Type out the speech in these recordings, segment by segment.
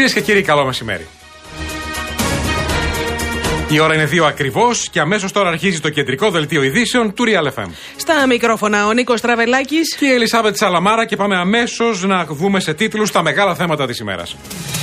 Κυρίες και κύριοι, καλό μεσημέρι. Η ώρα είναι 2 ακριβώς και αμέσως τώρα αρχίζει το κεντρικό δελτίο ειδήσεων του Real FM. Στα μικρόφωνα ο Νίκος Τραβελάκης και η Ελισάβετ Σαλαμάρα και πάμε αμέσως να δούμε σε τίτλους τα μεγάλα θέματα της ημέρας.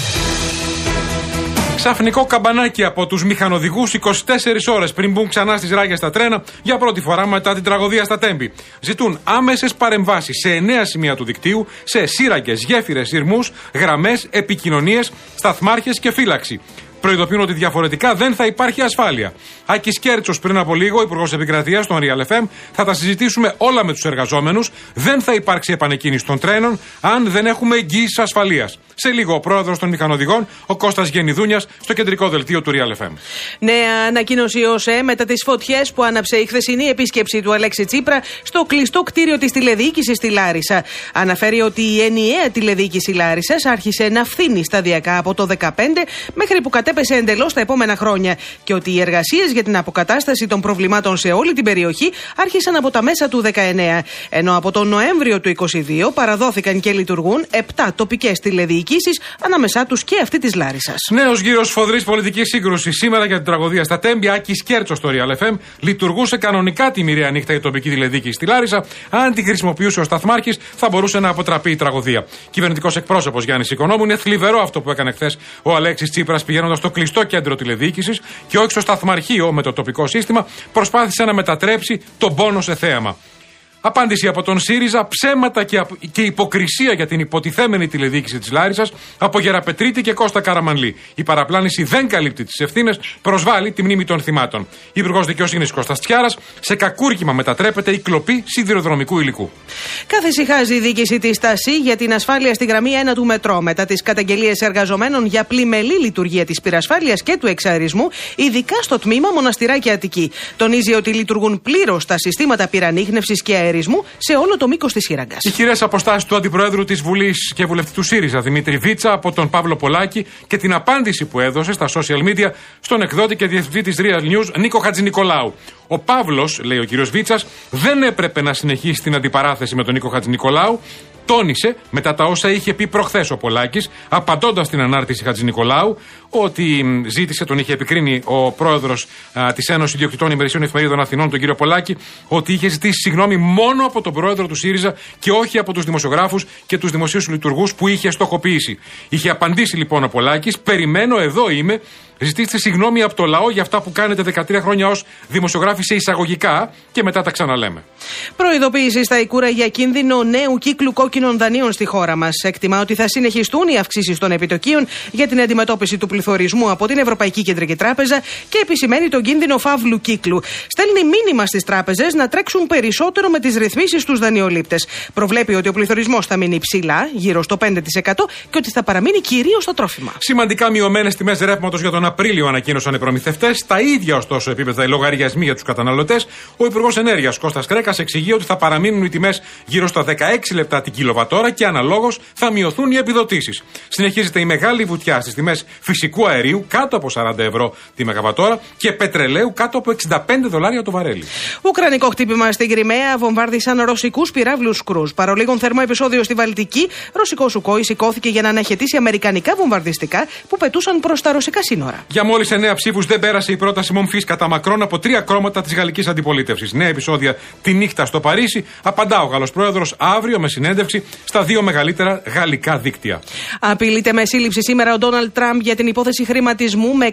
Ξαφνικό καμπανάκι από τους μηχανοδηγούς 24 ώρες πριν μπουν ξανά στις ράγες στα τρένα για πρώτη φορά μετά την τραγωδία στα Τέμπη. Ζητούν άμεσες παρεμβάσεις σε 9 σημεία του δικτύου, σε σύραγγες, γέφυρες, σειρμούς, γραμμές, επικοινωνίες, σταθμάρχες και φύλαξη. Προειδοποιούν ότι διαφορετικά δεν θα υπάρχει ασφάλεια. Άκης Κέρτσος πριν από λίγο, Υπουργός Επικρατείας των Real FM, θα τα συζητήσουμε όλα με τους εργαζόμενους. Δεν θα υπάρξει επανεκκίνηση των τρένων αν δεν έχουμε εγγύησεις ασφαλείας. Σε λίγο ο πρόεδρος των μηχανοδηγών, ο Κώστας Γενιδούνιας, στο κεντρικό δελτίο του Real FM. Νέα ανακοίνωση ΟΣΕ μετά τις φωτιές που άναψε η χθεσινή επίσκεψη του Αλέξη Τσίπρα στο κλειστό κτίριο της τηλεδιοίκησης στη Λάρισα. Αναφέρει ότι η ενιαία τηλεδιοίκηση Λάρισσας άρχισε να φθήνει σταδιακά από το 2015 μέχρι που κατέπεσε εντελώς τα επόμενα χρόνια και ότι οι εργασίες για την αποκατάσταση των προβλημάτων σε όλη την περιοχή άρχισαν από τα μέσα του 19. Ενώ από τον Νοέμβριο του 2022 παραδόθηκαν και λειτουργούν 7 τοπικές τηλεδιοικήσεις, ανάμεσά τους και αυτή της Λάρισσας. Νέος γύρος σφοδρής πολιτικής σύγκρουσης σήμερα για την τραγωδία στα Τέμπη. Άκης Κέρτσος στο Real FM. Λειτουργούσε κανονικά τη μοιραία νύχτα η τοπική τηλεδιοίκηση στη Λάρισα. Αν τη χρησιμοποιούσε ο σταθμάρχης, θα μπορούσε να αποτραπεί η τραγωδία. Κυβερνητικός εκπρόσωπος Γιάννης Οικονόμου. Είναι θλιβερό αυτό που έκανε χθες ο Αλέξης Τσίπρας πηγαίνοντας στο κλειστό κέντρο τηλεδιοίκησης και όχι στο σταθμαρχείο με το τοπικό σύστημα. Προσπάθησε να μετατρέψει τον πόνο σε θέαμα. Απάντηση από τον ΣΥΡΙΖΑ, ψέματα και υποκρισία για την υποτιθέμενη τηλεδιοίκηση της Λάρισσας από Γεραπετρίτη και Κώστα Καραμανλή. Η παραπλάνηση δεν καλύπτει τις ευθύνες, προσβάλλει τη μνήμη των θυμάτων. Υπουργός Δικαιοσύνης Κώστας Τσιάρας, σε κακούργημα μετατρέπεται η κλοπή σιδηροδρομικού υλικού. Καθησυχάζει η διοίκηση της ΤΑΣΥ για την ασφάλεια στη γραμμή 1 του μετρό μετά τις καταγγελίες εργαζομένων για πλημελή λειτουργία της πυρασφάλειας και του εξαερισμού, ειδικά στο τμήμα Μοναστηράκη Αττική. Τονίζει ότι λειτουργούν πλήρως τα συστήματα πυρανίχνευσης και σε όλο το μήκος της σύραγγας. Οι χειρές αποστάσεις του Αντιπροέδρου της Βουλής και βουλευτή του ΣΥΡΙΖΑ, Δημήτρη Βίτσα, από τον Παύλο Πολάκη και την απάντηση που έδωσε στα social media στον εκδότη και διευθυντή της Real News, Νίκο Χατζηνικολάου. Ο Παύλος, λέει ο κύριος Βίτσας, δεν έπρεπε να συνεχίσει την αντιπαράθεση με τον Νίκο Χατζηνικολάου. Τόνισε μετά τα όσα είχε πει προχθές ο Πολάκης, απαντώντας στην ανάρτηση Χατζηνικολάου, ότι ζήτησε, τον είχε επικρίνει ο πρόεδρος της Ένωσης Ιδιοκτητών Ημερησίων Εφημερίδων Αθηνών, τον κύριο Πολάκη, ότι είχε ζητήσει συγγνώμη μόνο από τον πρόεδρο του ΣΥΡΙΖΑ και όχι από τους δημοσιογράφους και τους δημοσίους λειτουργούς που είχε στοχοποιήσει. Είχε απαντήσει λοιπόν ο Πολάκης, περιμένω, εδώ είμαι. Ζητήστε συγγνώμη από το λαό για αυτά που κάνετε 13 χρόνια ως δημοσιογράφοι σε εισαγωγικά και μετά τα ξαναλέμε. Προειδοποίηση στα Ικούρα για κίνδυνο νέου κύκλου κόκκινων δανείων στη χώρα μας. Εκτιμά ότι θα συνεχιστούν οι αυξήσεις των επιτοκίων για την αντιμετώπιση του πληθωρισμού από την Ευρωπαϊκή Κεντρική Τράπεζα και επισημαίνει τον κίνδυνο φαύλου κύκλου. Στέλνει μήνυμα στις τράπεζες να τρέξουν περισσότερο με τις ρυθμίσεις στους δανειολήπτες. Προβλέπει ότι ο πληθωρισμός θα μείνει ψηλά, γύρω στο 5% και ότι θα παραμείνει κυρίως στα τρόφιμα. Σημαντικά μειωμένες τιμές ρεύματος για τον Απρίλιο ανακοίνωσαν οι προμηθευτές. Τα ίδια ωστόσο επίπεδα οι λογαριασμοί για τους καταναλωτές. Ο Υπουργός Ενέργειας Κώστας Κρέκας εξηγεί ότι θα παραμείνουν οι τιμές γύρω στα 16 λεπτά την κιλοβατόρα και αναλόγως θα μειωθούν οι επιδοτήσεις. Συνεχίζεται η μεγάλη βουτιά στις τιμές φυσικού αερίου κάτω από 40 ευρώ τη μεγαβατόρα και πετρελαίου κάτω από $65 το βαρέλι. Ουκρανικό χτύπημα στην Κριμαία, βομβάρδισαν ρωσικούς πυράβλους κρούζ. Παρολίγων θερμό επεισόδιο στη Βαλτική, ρωσικό Σουκόι σηκώθηκε για να αναχαιτήσει αμερικανικά βομβαρδιστικά που πετούσαν προς τα ρωσικά σύνορα. Για μόλις 9 ψήφους δεν πέρασε η πρόταση μομφής κατά μακρόν από 3 κόμματα της γαλλικής αντιπολίτευσης. Νέα επεισόδια τη νύχτα στο Παρίσι. Απαντά ο Γάλλος πρόεδρος αύριο με συνέντευξη στα 2 μεγαλύτερα γαλλικά δίκτυα. Απειλείται με σύλληψη σήμερα ο Ντόναλντ Τραμπ για την υπόθεση χρηματισμού με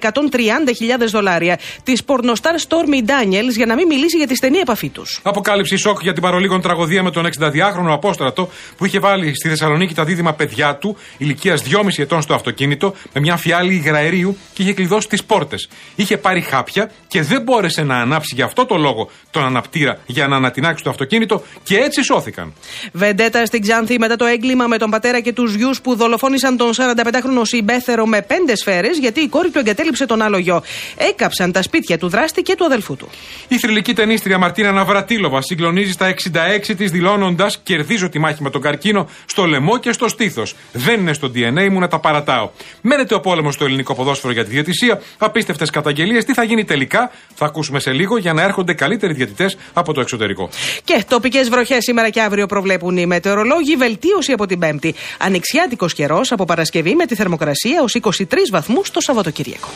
$130.000 της πορνοστάρ Stormy Daniels για να μην μιλήσει για τη στενή επαφή τους. Αποκάλυψη σοκ για την παρολίγων τραγωδία με τον 62χρονο απόστρατο που είχε βάλει στη Θεσσαλονίκη τα δίδυμα παιδιά του ηλικίας 2,5 ετών στο αυτοκίνητο με μια φιάλη υγραερίου και είχε κλειδώσει τις πόρτες. Είχε πάρει χάπια και δεν μπόρεσε να ανάψει γι' αυτό το λόγο τον αναπτήρα για να ανατινάξει το αυτοκίνητο και έτσι σώθηκαν. Βεντέτα στην Ξάνθη μετά το έγκλημα με τον πατέρα και τους γιους που δολοφόνησαν τον 45χρονο συμπέθερο με 5 σφαίρες γιατί η κόρη του εγκατέλειψε τον άλλο γιο. Έκαψαν τα σπίτια του δράστη και του αδελφού του. Η θρυλική ταινίστρια Μαρτίνα Ναυρατήλοβα συγκλονίζει στα 66 της δηλώνοντας: κερδίζω τη μάχη με τον καρκίνο στο λαιμό και στο στήθος. Δεν είναι στο DNA μου να τα παρατάω. Μένεται ο πόλεμος στο ελληνικό ποδόσφαιρο για τη διαιτησία, απίστευτες καταγγελίες. Τι θα γίνει τελικά, θα ακούσουμε σε λίγο, για να έρχονται καλύτεροι διαιτητές από το εξωτερικό. Και τοπικές βροχές σήμερα και αύριο προβλέπουν οι μετεωρολόγοι, βελτίωση από την Πέμπτη. Ανοιξιάτικος καιρός από Παρασκευή με τη θερμοκρασία ως 23 βαθμούς το Σαββατοκύριακο.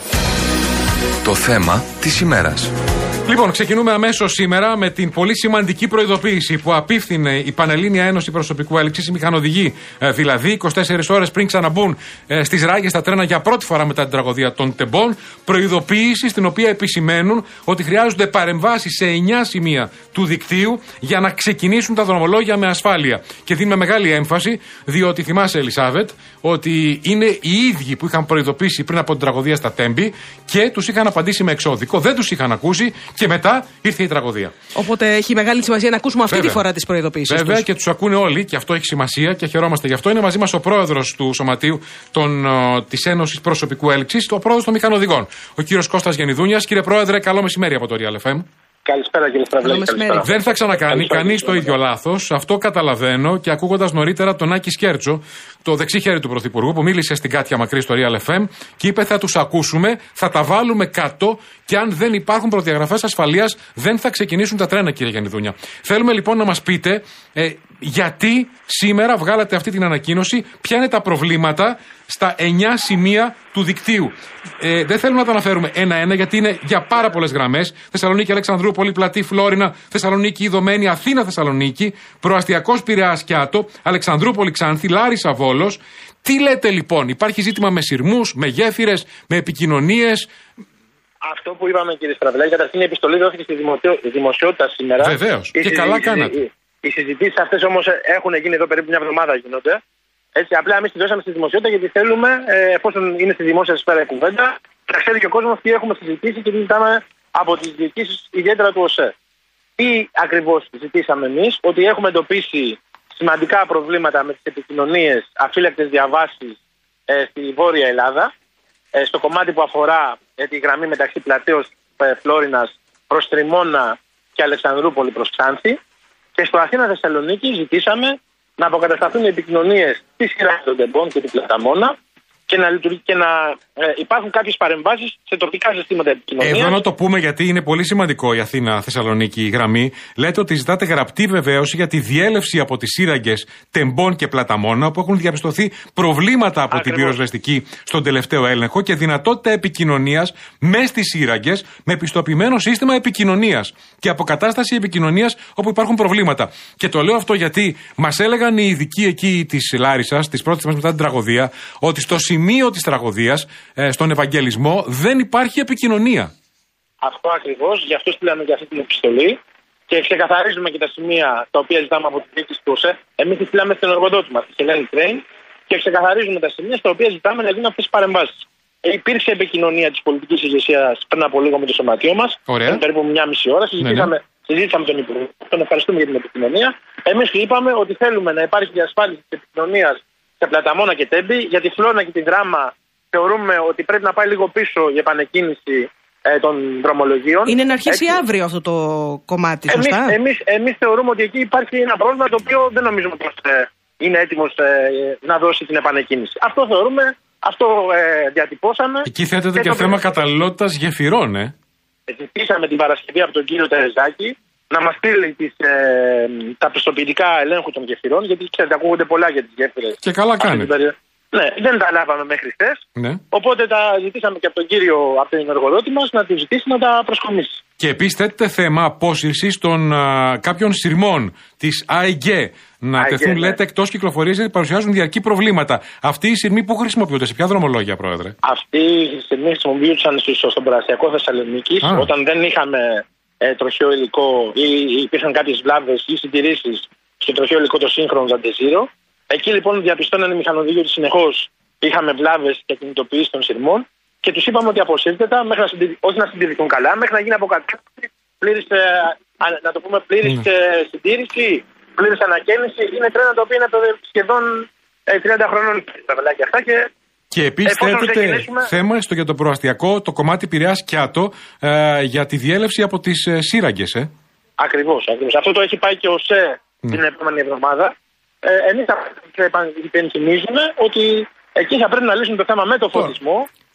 Το θέμα της ημέρας. Λοιπόν, ξεκινούμε αμέσως σήμερα με την πολύ σημαντική προειδοποίηση που απίφθινε η Πανελλήνια Ένωση Προσωπικού Έλεξης, οι μηχανοδηγοί δηλαδή, 24 ώρες πριν ξαναμπούν στις ράγες τα τρένα για πρώτη φορά μετά την τραγωδία των Τεμπών. Προειδοποίηση στην οποία επισημαίνουν ότι χρειάζονται παρεμβάσεις σε 9 σημεία του δικτύου για να ξεκινήσουν τα δρομολόγια με ασφάλεια. Και δίνουμε μεγάλη έμφαση, διότι θυμάσαι, Ελισάβετ, ότι είναι οι ίδιοι που είχαν προειδοποιήσει πριν από την τραγωδία στα Τέμπη και τους είχαν απαντήσει με εξώδικο, δεν τους είχαν ακούσει. Και μετά ήρθε η τραγωδία. Οπότε έχει μεγάλη σημασία να ακούσουμε αυτή τη φορά τις προειδοποίησεις. Βέβαια, και τους ακούνε όλοι και αυτό έχει σημασία και χαιρόμαστε γι' αυτό. Είναι μαζί μας ο πρόεδρος του Σωματείου της Ένωσης Προσωπικού Έλεξης, ο πρόεδρος των μηχανοδηγών, ο κύριος Κώστας Γενιδούνιας. Κύριε Πρόεδρε, καλό μεσημέρι από το Real FM. Καλησπέρα, κύριε Στραβλάκη. Δεν θα ξανακάνει κανείς το ίδιο λάθος. Αυτό καταλαβαίνω και ακούγοντας νωρίτερα τον Άκη Σκέρτσο, το δεξί χέρι του Πρωθυπουργού, που μίλησε στην Κάτια Μακρύ στο Real FM και είπε: θα τους ακούσουμε, θα τα βάλουμε κάτω και αν δεν υπάρχουν προδιαγραφές ασφαλείας, δεν θα ξεκινήσουν τα τρένα, κύριε Γενιδούνια. Θέλουμε λοιπόν να μας πείτε γιατί σήμερα βγάλατε αυτή την ανακοίνωση, ποια είναι τα προβλήματα στα 9 σημεία του δικτύου. Δεν θέλουμε να τα αναφέρουμε ένα-ένα, γιατί είναι για πάρα πολλές γραμμές. Θεσσαλονίκη, Αλεξανδρούπολη, Πλατή, Φλόρινα, Θεσσαλονίκη, Ιδωμένη, Αθήνα, Θεσσαλονίκη, Προαστιακός, Πειραιάς, Κιάτο, Αλεξανδρούπολη, Ξάνθη, Λάρισα, Βόλος. Τι λέτε λοιπόν, υπάρχει ζήτημα με σειρμούς, με γέφυρες, με επικοινωνίες? Αυτό που είπαμε, κύριε Στραβλάκη, καταρχήν η επιστολή δόθηκε στη δημοσιότητα σήμερα. Βεβαίως. Και καλά κάνατε. Οι συζητήσεις αυτές όμως έχουν γίνει εδώ περίπου μια εβδομάδα γίνονται. Έτσι, απλά εμείς τη δώσαμε στη δημοσιότητα γιατί θέλουμε, εφόσον είναι στη δημόσια σφαίρα η κουβέντα, να ξέρει και ο κόσμος τι έχουμε συζητήσει και τι ζητάμε από τις διοικήσεις, ιδιαίτερα του ΟΣΕ. Τι ακριβώς ζητήσαμε εμείς? Ότι έχουμε εντοπίσει σημαντικά προβλήματα με τις επικοινωνίες, αφύλακτες διαβάσεις στη Βόρεια Ελλάδα, στο κομμάτι που αφορά τη γραμμή μεταξύ Πλατέως Φλόρινας προς Τριμώνα και Αλεξανδρούπολη προς Ξάνθη. Και στο Αθήνα-Θεσσαλονίκη ζητήσαμε να αποκατασταθούν οι επικοινωνίες της σειράς των Τεμπών και του Πλαταμόνα και να υπάρχουν κάποιες παρεμβάσεις σε τοπικά συστήματα επικοινωνίας. Εδώ να το πούμε, γιατί είναι πολύ σημαντικό η Αθήνα-Θεσσαλονίκη γραμμή. Λέτε ότι ζητάτε γραπτή βεβαίωση για τη διέλευση από τις σύραγγες Τεμπών και Πλαταμόνα, που έχουν διαπιστωθεί προβλήματα από την πυροσβεστική στον τελευταίο έλεγχο και δυνατότητα επικοινωνίας μες στις σύραγγες με πιστοποιημένο σύστημα επικοινωνίας και αποκατάσταση επικοινωνίας όπου υπάρχουν προβλήματα. Και το λέω αυτό γιατί μας έλεγαν οι ειδικοί εκεί της Λάρισσας, τις πρώτες μας μετά την τραγωδία, ότι στο σημείο της τραγωδίας, στον Ευαγγελισμό, δεν υπάρχει επικοινωνία. Αυτό ακριβώς, γι' αυτό στείλαμε και αυτή την επιστολή και ξεκαθαρίζουμε και τα σημεία τα οποία ζητάμε από την διοίκηση του ΟΣΕ. Εμείς τη στείλαμε στον εργοδότη μας, τη Hellenic Train, και ξεκαθαρίζουμε τα σημεία στα οποία ζητάμε να γίνουν αυτές τις παρεμβάσεις. Υπήρξε επικοινωνία της πολιτικής ηγεσίας πριν από λίγο με το σωματείο μας, περίπου μια μισή ώρα. Συζήτησαμε τον Υπουργό, τον ευχαριστούμε για την επικοινωνία. Εμείς είπαμε ότι θέλουμε να υπάρχει διασφάλιση της επικοινωνίας σε Πλαταμόνα και Τέμπη, για τη Φλόρινα και τη Δράμα θεωρούμε ότι πρέπει να πάει λίγο πίσω η επανεκκίνηση των δρομολογίων. Είναι να αρχίσει αύριο αυτό το κομμάτι, σωστά? Εμείς θεωρούμε ότι εκεί υπάρχει ένα πρόβλημα το οποίο δεν νομίζουμε πως είναι έτοιμος να δώσει την επανεκκίνηση. Αυτό θεωρούμε, αυτό διατυπώσαμε. Εκεί θέτεται και θέμα καταλληλότητας γεφυρών, Ζητήσαμε την Παρασκευή από τον κύριο Τερεζάκη να μας στείλει τα πιστοποιητικά ελέγχου των γεφυρών, γιατί ξέρετε, ακούγονται πολλά για τις γέφυρες. Και καλά κάνει. Ναι, δεν τα λάβαμε μέχρι χθες. Ναι. Οπότε τα ζητήσαμε και από τον κύριο, από τον εργοδότη μας, να του ζητήσει να τα προσκομίσει. Και επίσης θέτεται θέμα απόσυρσης των κάποιων σειρμών της ΑΕΓΕ. Να τεθούν, λέτε, εκτός κυκλοφορίας, γιατί παρουσιάζουν διαρκή προβλήματα. Αυτοί οι σειρμοί που χρησιμοποιούνται, σε ποια δρομολόγια, Πρόεδρε? Αυτοί οι σειρμοί χρησιμοποιούνταν στον Προαστιακό Θεσσαλονίκης, όταν δεν είχαμε τροχαίο υλικό ή υπήρχαν κάποιες βλάβες ή συντηρήσεις στο τροχαίο υλικό το σύγχρονο Ζαντεζίρο. Εκεί λοιπόν διαπιστώνανε οι μηχανοδηγοί ότι συνεχώς είχαμε βλάβες και κινητοποιήσεις των σειρμών και τους είπαμε ότι αποσύρτε τα, όχι να συντηρηθούν καλά, μέχρι να γίνει αποκατάσταση, πλήρης συντήρηση, πλήρης ανακαίνιση. Είναι τρένα τα οποία είναι σχεδόν 30 χρονών αυτά και επίσης θέτεται θέμα για το προαστιακό, το κομμάτι Πειραιάς Κιάτο, για τη διέλευση από τις σύραγγες. Ακριβώς. Αυτό το έχει πάει και ο ΣΕ την επόμενη εβδομάδα. Εμείς θα υπενθυμίζουμε ότι εκεί θα πρέπει να λύσουν το θέμα με το φωτισμό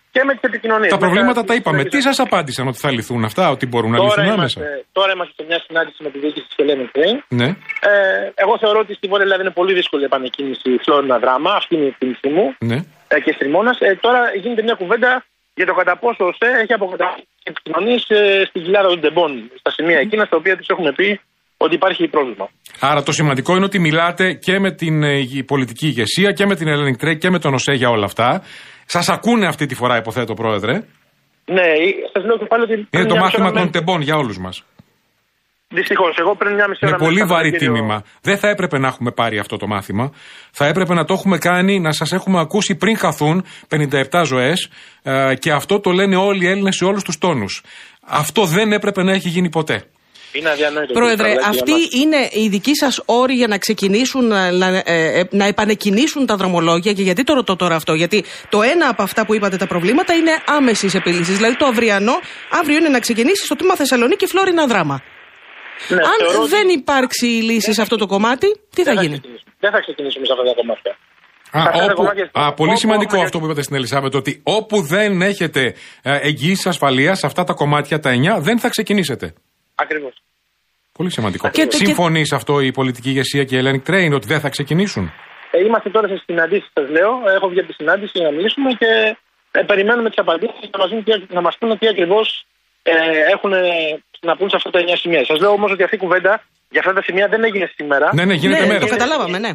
και με τις επικοινωνίες. Τα προβλήματα τα είπαμε. Τι σας απάντησαν, ότι θα λυθούν αυτά, ότι μπορούν να λυθούν άμεσα? Τώρα είμαστε σε μια συνάντηση με τη διοίκηση της Hellenic Train. Ναι. Εγώ θεωρώ ότι στη Βόρεια Ελλάδα είναι πολύ δύσκολη η επανεκκίνηση Φλόρινα Δράμα. Αυτή είναι η εκτίμησή μου. Ναι. Και Στριμώνας. Τώρα γίνεται μια κουβέντα για το κατά πόσο ο ΣΕ έχει αποκαταστήσει επικοινωνίες στην κοιλάδα των τεμπών, στα σημεία εκείνα στα οποία τους έχουμε πει ότι υπάρχει πρόβλημα. Άρα το σημαντικό είναι ότι μιλάτε και με την πολιτική ηγεσία και με την Hellenic Train και με τον ΟΣΕ για όλα αυτά. Σας ακούνε αυτή τη φορά, υποθέτω, Πρόεδρε. Ναι, σας λέω και πάλι ότι. Είναι το μάθημα των τεμπών για όλους μας. Δυστυχώς, εγώ πριν μια μισή ώρα. Με πολύ βαρύ τίμημα. Δεν θα έπρεπε να έχουμε πάρει αυτό το μάθημα. Θα έπρεπε να το έχουμε κάνει, να σας έχουμε ακούσει πριν χαθούν 57 ζωές. Και αυτό το λένε όλοι οι Έλληνες σε όλους τους τόνους. Αυτό δεν έπρεπε να έχει γίνει ποτέ. Είναι αδιανόητο. Πρόεδρε, αυτοί είναι οι δικοί σας όροι για να ξεκινήσουν να επανεκκινήσουν τα δρομολόγια? Και γιατί το ρωτώ τώρα αυτό? Γιατί το ένα από αυτά που είπατε, τα προβλήματα, είναι άμεσης επίλυσης. Δηλαδή το αύριο είναι να ξεκινήσει στο τμήμα Θεσσαλονίκη Φλόρινα Δράμα. Ναι, αν δεν υπάρξει λύση σε αυτό το κομμάτι, τι θα γίνει? Δεν θα ξεκινήσουμε σε αυτά τα κομμάτια. Πολύ σημαντικό αυτό που είπατε στην Ελισάβετ, ότι όπου δεν έχετε εγγύηση ασφαλείας σε αυτά τα κομμάτια, τα 9, δεν θα ξεκινήσετε. Ακριβώς. Πολύ σημαντικό. Συμφωνεί σε αυτό η πολιτική ηγεσία και η Hellenic Train, ότι δεν θα ξεκινήσουν? Είμαστε τώρα σε συναντήσεις, σας λέω. Έχω βγει από τη συνάντηση για να μιλήσουμε και περιμένουμε τις απαντήσεις και να μας πούνε τι ακριβώς έχουν να πούν σε αυτά τα 9 σημεία. Σας λέω όμως ότι αυτή η κουβέντα για αυτά τα σημεία δεν έγινε σήμερα. Ναι, γίνεται μέρα. Το καταλάβαμε, ναι.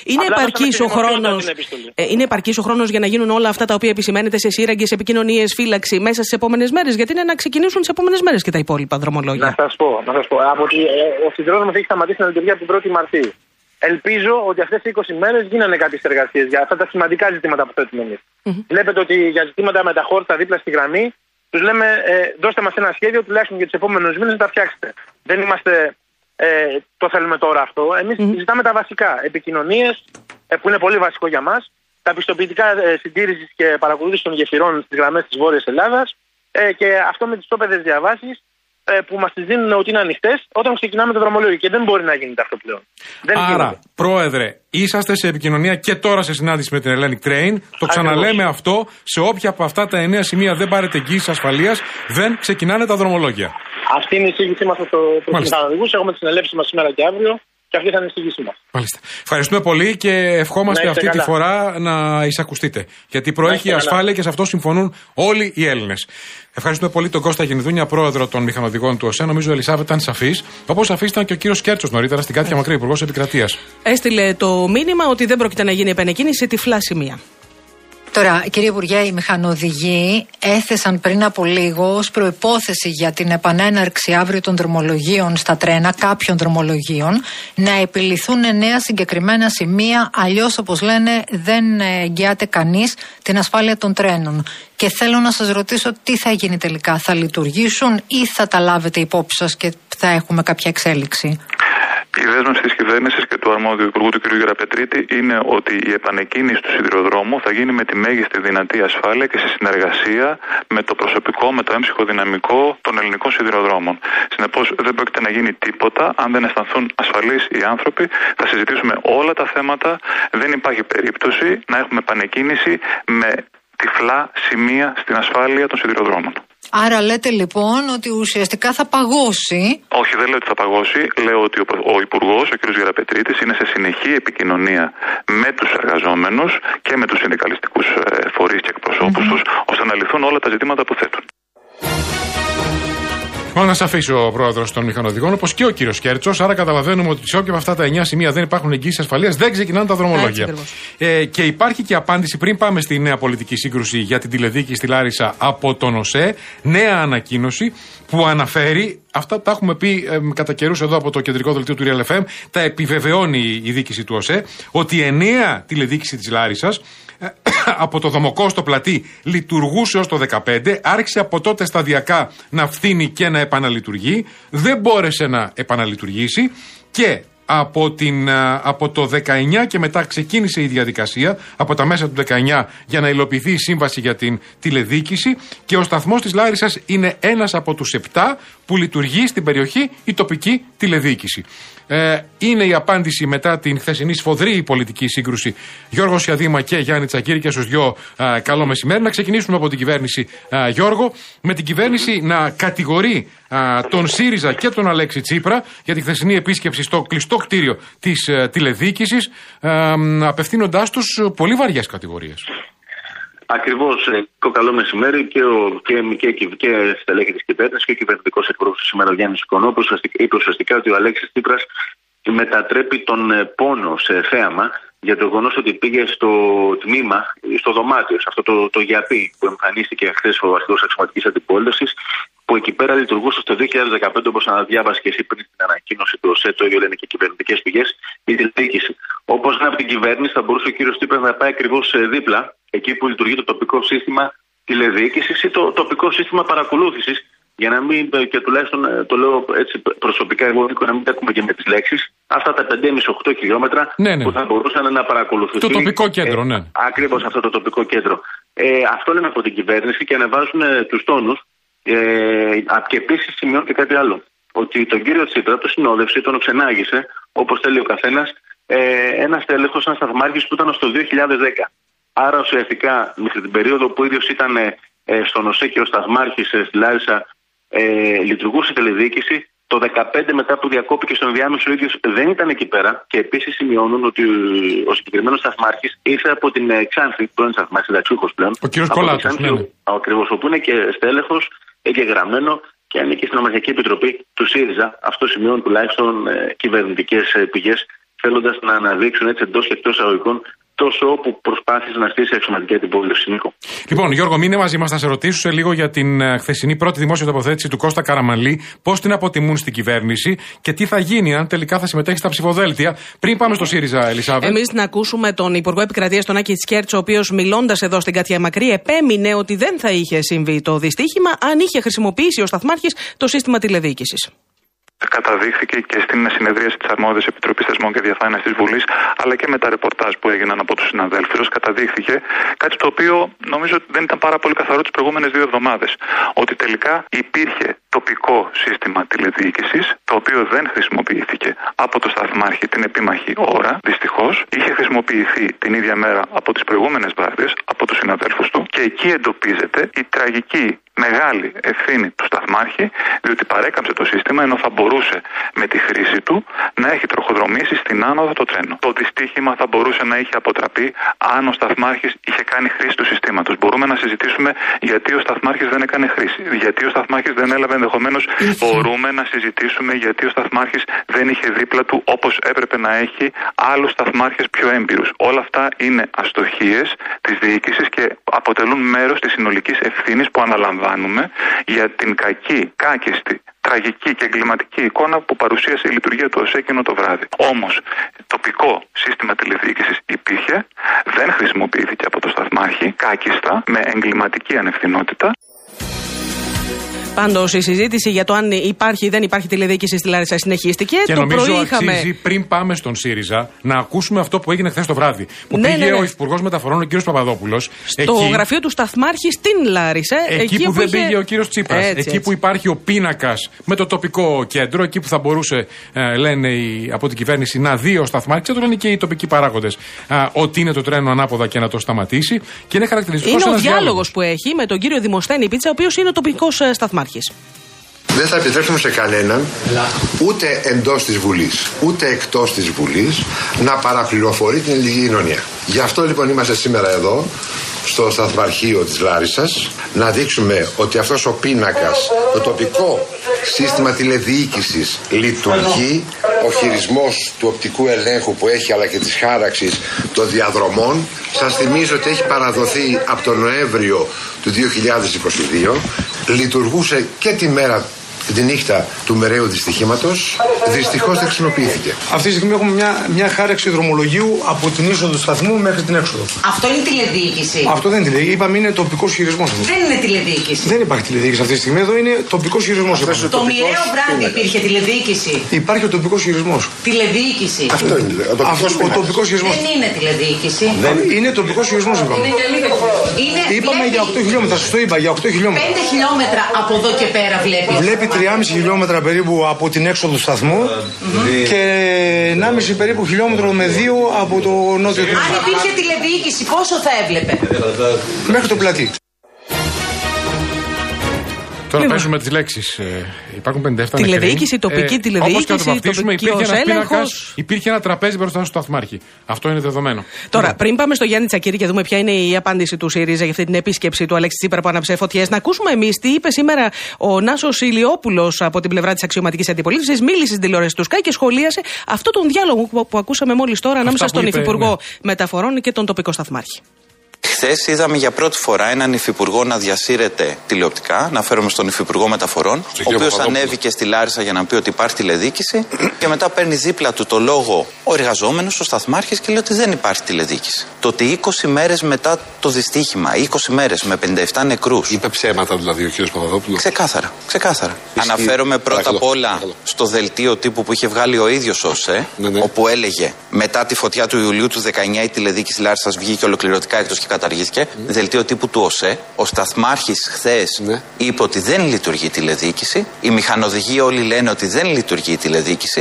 Είναι επαρκής ο χρόνος για να γίνουν όλα αυτά τα οποία επισημαίνετε σε σύραγγες, επικοινωνίες, φύλαξη μέσα στις επόμενες μέρες? Γιατί είναι να ξεκινήσουν τις επόμενες μέρες και τα υπόλοιπα δρομολόγια. Να σας πω. Ο σιδηρόδρομος έχει σταματήσει να λειτουργεί από την 1η Μαρτίου. Ελπίζω ότι αυτές οι 20 μέρες γίνανε κάποιες εργασίες για αυτά τα σημαντικά ζητήματα που θέτουμε εμείς. Βλέπετε ότι για ζητήματα με τα χόρτα δίπλα στη γραμμή, τους λέμε δώστε μας ένα σχέδιο τουλάχιστον για τους επόμενους μήνες να τα φτιάξετε. Δεν είμαστε. Το θέλουμε τώρα αυτό. Εμείς ζητάμε τα βασικά. Επικοινωνίες, που είναι πολύ βασικό για μας. Τα πιστοποιητικά συντήρησης και παρακολούθησης των γεφυρών στις γραμμές της Βόρειας Ελλάδας. Και αυτό με τις τόπεδες διαβάσεις που μας τις δίνουν ότι είναι ανοιχτές όταν ξεκινάμε το δρομολόγιο. Και δεν μπορεί να γίνεται αυτό πλέον. Άρα, Πρόεδρε, είσαστε σε επικοινωνία και τώρα σε συνάντηση με την Hellenic Train. Το ξαναλέμε αυτό. Σε όποια από αυτά τα 9 σημεία δεν πάρετε εγγύηση ασφαλείας, δεν ξεκινάνε τα δρομολόγια. Αυτή είναι η εισήγησή μας στους μηχανοδηγούς. Έχουμε τη συνελεύση μας σήμερα και αύριο και αυτή θα είναι η εισήγησή μας. Μάλιστα. Ευχαριστούμε πολύ και ευχόμαστε αυτή τη φορά να εισακουστείτε. Γιατί προέχει η ασφάλεια και σε αυτό συμφωνούν όλοι οι Έλληνες. Ευχαριστούμε πολύ τον Κώστα Γενιδούνια, πρόεδρο των μηχανοδηγών του ΟΣΕ. Νομίζω η Ελισάβετ ήταν σαφής. Όπως σαφής ήταν και ο κύριος Κέρτσος νωρίτερα στην Κάτια Μακρύ, υπουργός επικρατείας. Έστειλε το μήνυμα ότι δεν πρόκειται να γίνει επανεκκίνηση σε τυφλά σημεία. Τώρα, κύριε Υπουργέ, οι μηχανοδηγοί έθεσαν πριν από λίγο ως προϋπόθεση για την επανέναρξη αύριο των δρομολογίων στα τρένα, κάποιων δρομολογίων, να επιληθούν 9 συγκεκριμένα σημεία, αλλιώς, όπως λένε, δεν εγγυάται κανείς την ασφάλεια των τρένων. Και θέλω να σας ρωτήσω τι θα γίνει τελικά, θα λειτουργήσουν ή θα τα λάβετε υπόψη σας και θα έχουμε κάποια εξέλιξη? Η δέσμευση της κυβέρνησης και του αρμόδιου υπουργού του κ. Γεραπετρίτη είναι ότι η επανεκκίνηση του σιδηροδρόμου θα γίνει με τη μέγιστη δυνατή ασφάλεια και σε συνεργασία με το προσωπικό, με το έμψυχο δυναμικό των ελληνικών σιδηροδρόμων. Συνεπώς δεν πρόκειται να γίνει τίποτα αν δεν αισθανθούν ασφαλείς οι άνθρωποι. Θα συζητήσουμε όλα τα θέματα. Δεν υπάρχει περίπτωση να έχουμε επανεκκίνηση με τυφλά σημεία στην ασφάλεια των σιδηροδρόμων. Άρα λέτε λοιπόν ότι ουσιαστικά θα παγώσει? Όχι, δεν λέω ότι θα παγώσει. Λέω ότι ο Υπουργός, ο κ. Γεραπετρίτης, είναι σε συνεχή επικοινωνία με τους εργαζόμενους και με τους συνδικαλιστικούς φορείς και εκπροσώπους τους, ώστε να λυθούν όλα τα ζητήματα που θέτουν. Μόνο να σας αφήσει ο πρόεδρος των μηχανοδηγών, όπως και ο κύριος Κέρτσος. Άρα καταλαβαίνουμε ότι σε όποια από αυτά τα 9 σημεία δεν υπάρχουν εγγύησεις ασφαλείας, δεν ξεκινάνε τα δρομολόγια. Και υπάρχει και απάντηση πριν πάμε στη νέα πολιτική σύγκρουση για την τηλεδιοίκηση στη Λάρισα από τον ΟΣΕ. Νέα ανακοίνωση που αναφέρει, αυτά τα έχουμε πει κατά καιρούς εδώ από το κεντρικό δελτίο του Real FM, τα επιβεβαιώνει η διοίκηση του ΟΣΕ, ότι η νέα τηλεδιοίκηση της Λάρισσας από το Δομοκό στο Πλατή λειτουργούσε ως το 2015, άρχισε από τότε σταδιακά να φθήνει και να επαναλειτουργεί, δεν μπόρεσε να επαναλειτουργήσει και από το 19 και μετά ξεκίνησε η διαδικασία από τα μέσα του 19 για να υλοποιηθεί η σύμβαση για την τηλεδιοίκηση και ο σταθμός της Λάρισσας είναι ένας από τους 7 που λειτουργεί στην περιοχή η τοπική τηλεδιοίκηση. Είναι η απάντηση μετά την χθεσινή σφοδρή πολιτική σύγκρουση Γιώργο Σιαδήμα και Γιάννη Τσακίρη, και στους δυο καλό μεσημέρι. Να ξεκινήσουμε από την κυβέρνηση, Γιώργο, με την κυβέρνηση να κατηγορεί τον ΣΥΡΙΖΑ και τον Αλέξη Τσίπρα για τη χθεσινή επίσκεψη στο κλειστό κτίριο της τηλεδιοίκησης, απευθύνοντάς τους πολύ βαριές κατηγορίες. Ακριβώς. Καλό μεσημέρι και στελέχη της κυβέρνησης και ο κυβερνητικός εκπρόσωπος σήμερα, ο Γιάννης Οικονόπουλος, είπε ουσιαστικά ότι ο Αλέξης Τσίπρας μετατρέπει τον πόνο σε θέαμα για το γεγονός ότι πήγε στο τμήμα, στο δωμάτιο, σε αυτό το γιαπί που εμφανίστηκε χθες ο αρχηγός αξιωματικής αντιπολίτευσης, που εκεί πέρα λειτουργούσε στο 2015, όπως αναδιάβασε και εσύ πριν στην ανακοίνωση του ΟΣΕ, το ίδιο λένε και κυβερνητικές πηγές, η τηλεδιοίκηση. Όπως είναι από την κυβέρνηση, θα μπορούσε ο κύριος Τσίπρας να πάει ακριβώς δίπλα, εκεί που λειτουργεί το τοπικό σύστημα τηλεδιοίκησης ή το τοπικό σύστημα παρακολούθησης, για να μην, και τουλάχιστον το λέω έτσι προσωπικά εγώ, να μην τα ακούμε και με τις λέξεις, αυτά τα 5,5-8 χιλιόμετρα που θα μπορούσαν να παρακολουθούν. Το τοπικό κέντρο, ναι. Ακριβώς αυτό το τοπικό κέντρο. Αυτό λένε από την κυβέρνηση και ανεβάζουν τους τόνους. Και επίσης σημειώνει και κάτι άλλο. Ότι τον κύριο Τσίπρα το συνόδευσε, τον ξενάγησε, όπως θέλει ο καθένας, ένας τέλεχος, ένας σταθμάρχης που ήταν στο 2010. Άρα ουσιαστικά μέχρι την περίοδο που ο ίδιος ήταν στον ΟΣΕ και ο σταθμάρχης στη Λάρισα, λειτουργούσε η τηλεδιοίκηση. Το 2015, μετά που διακόπηκε στον ενδιάμεσο, ο ίδιος δεν ήταν εκεί πέρα. Και επίσης σημειώνουν ότι ο συγκεκριμένος σταθμάρχης ήρθε από την Ξάνθη, πρώην σταθμάρχης, συνταξιούχος πλέον. Ο κύριος Κολάτος, ναι. Ακριβώς, όπου είναι και στέλεχος, εγγεγραμμένο και ανήκει στην Ομαρχιακή Επιτροπή του ΣΥΡΙΖΑ. Αυτό σημειώνουν τουλάχιστον κυβερνητικές πηγές, θέλοντας να αναδείξουν έτσι εντός και εκτός εισαγωγικών τόσο όπου προσπάθησε να στήσει αξιωματική αντιπολίτευση. Νίκο. Λοιπόν, Γιώργο, μείνε μαζί μας, θα σε ρωτήσω σε λίγο για την χθεσινή πρώτη δημόσια τοποθέτηση του Κώστα Καραμανλή. Πώς την αποτιμούν στην κυβέρνηση και τι θα γίνει αν τελικά θα συμμετέχει στα ψηφοδέλτια. Πριν πάμε στο ΣΥΡΙΖΑ, Ελισάβετ. Εμείς να ακούσουμε τον Υπουργό Επικρατείας, τον Άκη Τσκέρτς, ο οποίος μιλώντας εδώ στην Κάτια Μακρύ, επέμεινε ότι δεν θα είχε συμβεί το δυστύχημα αν είχε χρησιμοποιήσει ο σταθμάρχης το σύστημα τηλεδιοίκησης. Καταδείχθηκε και στην συνεδρίαση της Αρμόδιας Επιτροπής Θεσμών και Διαφάνειας της Βουλής, αλλά και με τα ρεπορτάζ που έγιναν από τους συναδέλφους, καταδείχθηκε κάτι το οποίο νομίζω δεν ήταν πάρα πολύ καθαρό τις προηγούμενες 2 εβδομάδες. Ότι τελικά υπήρχε τοπικό σύστημα τηλεδιοίκησης, το οποίο δεν χρησιμοποιήθηκε από το σταθμάρχη την επίμαχη ώρα, δυστυχώς. Είχε χρησιμοποιηθεί την ίδια μέρα από τις προηγούμενες βάρδιες, από τους συναδέλφους του, και εκεί εντοπίζεται η τραγική μεγάλη ευθύνη του σταθμάρχη, διότι παρέκαμψε το σύστημα ενώ θα μπορούσε με τη χρήση του να έχει τροχοδρομήσει στην άνοδο το τρένο. Το δυστύχημα θα μπορούσε να είχε αποτραπεί αν ο σταθμάρχης είχε κάνει χρήση του συστήματος. Μπορούμε να συζητήσουμε γιατί ο σταθμάρχης δεν έκανε χρήση, γιατί ο σταθμάρχης δεν έλαβε ενδεχομένως. Μπορούμε να συζητήσουμε γιατί ο σταθμάρχης δεν είχε δίπλα του, όπως έπρεπε να έχει, άλλους σταθμάρχες πιο έμπειρους. Όλα αυτά είναι αστοχίες της διοίκησης και αποτελούν μέρος της συνολικής ευθύνης που αναλαμβάνουμε για την κάκιστη, τραγική και εγκληματική εικόνα που παρουσίασε η λειτουργία του ΟΣΕ εκείνο το βράδυ. Όμως, τοπικό σύστημα τηλεδιοίκησης υπήρχε, δεν χρησιμοποιήθηκε από το σταθμάρχη, κάκιστα, με εγκληματική ανευθυνότητα. Πάντως η συζήτηση για το αν υπάρχει ή δεν υπάρχει τηλεδιοίκηση στη Λάρισα συνεχίστηκε. Και το νομίζω πρωί αξίζει πριν πάμε στον ΣΥΡΙΖΑ να ακούσουμε αυτό που έγινε χθες το βράδυ. Που πήγε ο Υπουργός Μεταφορών, ο κ. Παπαδόπουλος. Στο γραφείο του σταθμάρχη στην Λάρισα. Εκεί που δεν πήγε ο κ. Τσίπρας. Εκεί που υπάρχει ο πίνακας με το τοπικό κέντρο. Εκεί που θα μπορούσε, λένε από την κυβέρνηση, να δει ο σταθμάρχης. Το λένε και οι τοπικοί παράγοντες. Ότι είναι το τρένο ανάποδα και να το σταματήσει. Και είναι χαρακτηριστικό. Είναι ο διάλογος που έχει με τον κύριο Δημοσθένη Πίτσα, ο οποίος είναι ο τοπικός σταθμάρχης. Δεν θα επιτρέψουμε σε κανέναν, ούτε εντός της Βουλής, ούτε εκτός της Βουλής, να παραπληροφορεί την ελληνική κοινωνία. Γι' αυτό λοιπόν είμαστε σήμερα εδώ, στο σταθμαρχείο της Λάρισσας, να δείξουμε ότι αυτός ο πίνακας, το τοπικό σύστημα τηλεδιοίκησης λειτουργεί, ο χειρισμός του οπτικού ελέγχου που έχει αλλά και της χάραξης των διαδρομών. Σας θυμίζω ότι έχει παραδοθεί από τον Νοέμβριο του 2022, λειτουργούσε και τη μέρα, τη νύχτα του μερέου δυστυχήματος, δυστυχώς δεν χρησιμοποιήθηκε. Αυτή τη στιγμή έχουμε μια χάραξη δρομολογίου από την είσοδο του σταθμού μέχρι την έξοδο. Αυτό είναι τηλεδιοίκηση. Αυτό δεν είναι τηλεδιοίκηση. Είπαμε είναι τοπικός χειρισμός. Δεν είναι τηλεδιοίκηση. Δεν υπάρχει τηλεδιοίκηση αυτή τη στιγμή. Εδώ είναι τοπικός χειρισμός. Το μοιραίο βράδυ υπήρχε τηλεδιοίκηση. Υπάρχει ο τοπικός χειρισμός. Τηλεδιοίκηση. Αυτό είναι. Ο τοπικός χειρισμός. Δεν είναι τηλεδιοίκηση. Είναι τοπικός χειρισμός, είπαμε. Είπαμε για 8 χιλιόμετρα. Σας το είπα για 8 χιλιόμετρα. 5 χιλιόμετρα από εδώ και πέρα βλέπει. 3,5 χιλιόμετρα περίπου από την έξοδο του σταθμού και 1,5 περίπου χιλιόμετρο με 2 από το νότιο τμήμα. Αν υπήρχε τηλεδιοίκηση, πόσο θα έβλεπε? Μέχρι το πλατή. Τώρα παίζουμε τις λέξεις. Υπάρχουν 57 τηλεδιοίκηση, τοπική τηλεδιοίκηση. Όπως και να το βαφτίσουμε, υπήρχε ένα τραπέζι μπροστά στο σταθμάρχη. Αυτό είναι δεδομένο. Τώρα, πριν πάμε στο Γιάννη Τσακίρη και δούμε ποια είναι η απάντηση του ΣΥΡΙΖΑ για αυτή την επίσκεψη του Αλέξη Τσίπρα που άναψε φωτιές, να ακούσουμε εμείς τι είπε σήμερα ο Νάσος Ηλιόπουλος από την πλευρά της αξιωματικής αντιπολίτευσης. Μίλησε στην τηλεόραση του ΣΚΑΙ και σχολίασε αυτό τον διάλογο που ακούσαμε μόλις τώρα ανάμεσα στον Υφυπουργό Μεταφορών και τον τοπικό σταθμάρχη. Χθες είδαμε για πρώτη φορά έναν υφυπουργό να διασύρεται τηλεοπτικά. Αναφέρομαι στον Υφυπουργό Μεταφορών, ο οποίος ανέβηκε στη Λάρισα για να πει ότι υπάρχει τηλεδιοίκηση και μετά παίρνει δίπλα του το λόγο ο εργαζόμενος, ο σταθμάρχης και λέει ότι δεν υπάρχει τηλεδιοίκηση. Το ότι 20 μέρες μετά το δυστύχημα, 20 μέρες με 57 νεκρούς. Είπε ψέματα δηλαδή ο κ. Παπαδόπουλος. Ξεκάθαρα. Αναφέρομαι πρώτα απ' όλα στο δελτίο τύπου που είχε βγάλει ο ίδιος ο ΟΣΕ, όπου έλεγε μετά τη φωτιά του Ιουλίου του 19 η τηλεδιοίκηση Λάρισσας βγήκε ολοκληρωτικά εκτός και καταργήθηκε. Δελτίο τύπου του ΟΣΕ. Ο σταθμάρχης χθες είπε ότι δεν λειτουργεί η τηλεδιοίκηση. Οι μηχανοδηγοί όλοι λένε ότι δεν λειτουργεί η τηλεδιοίκηση.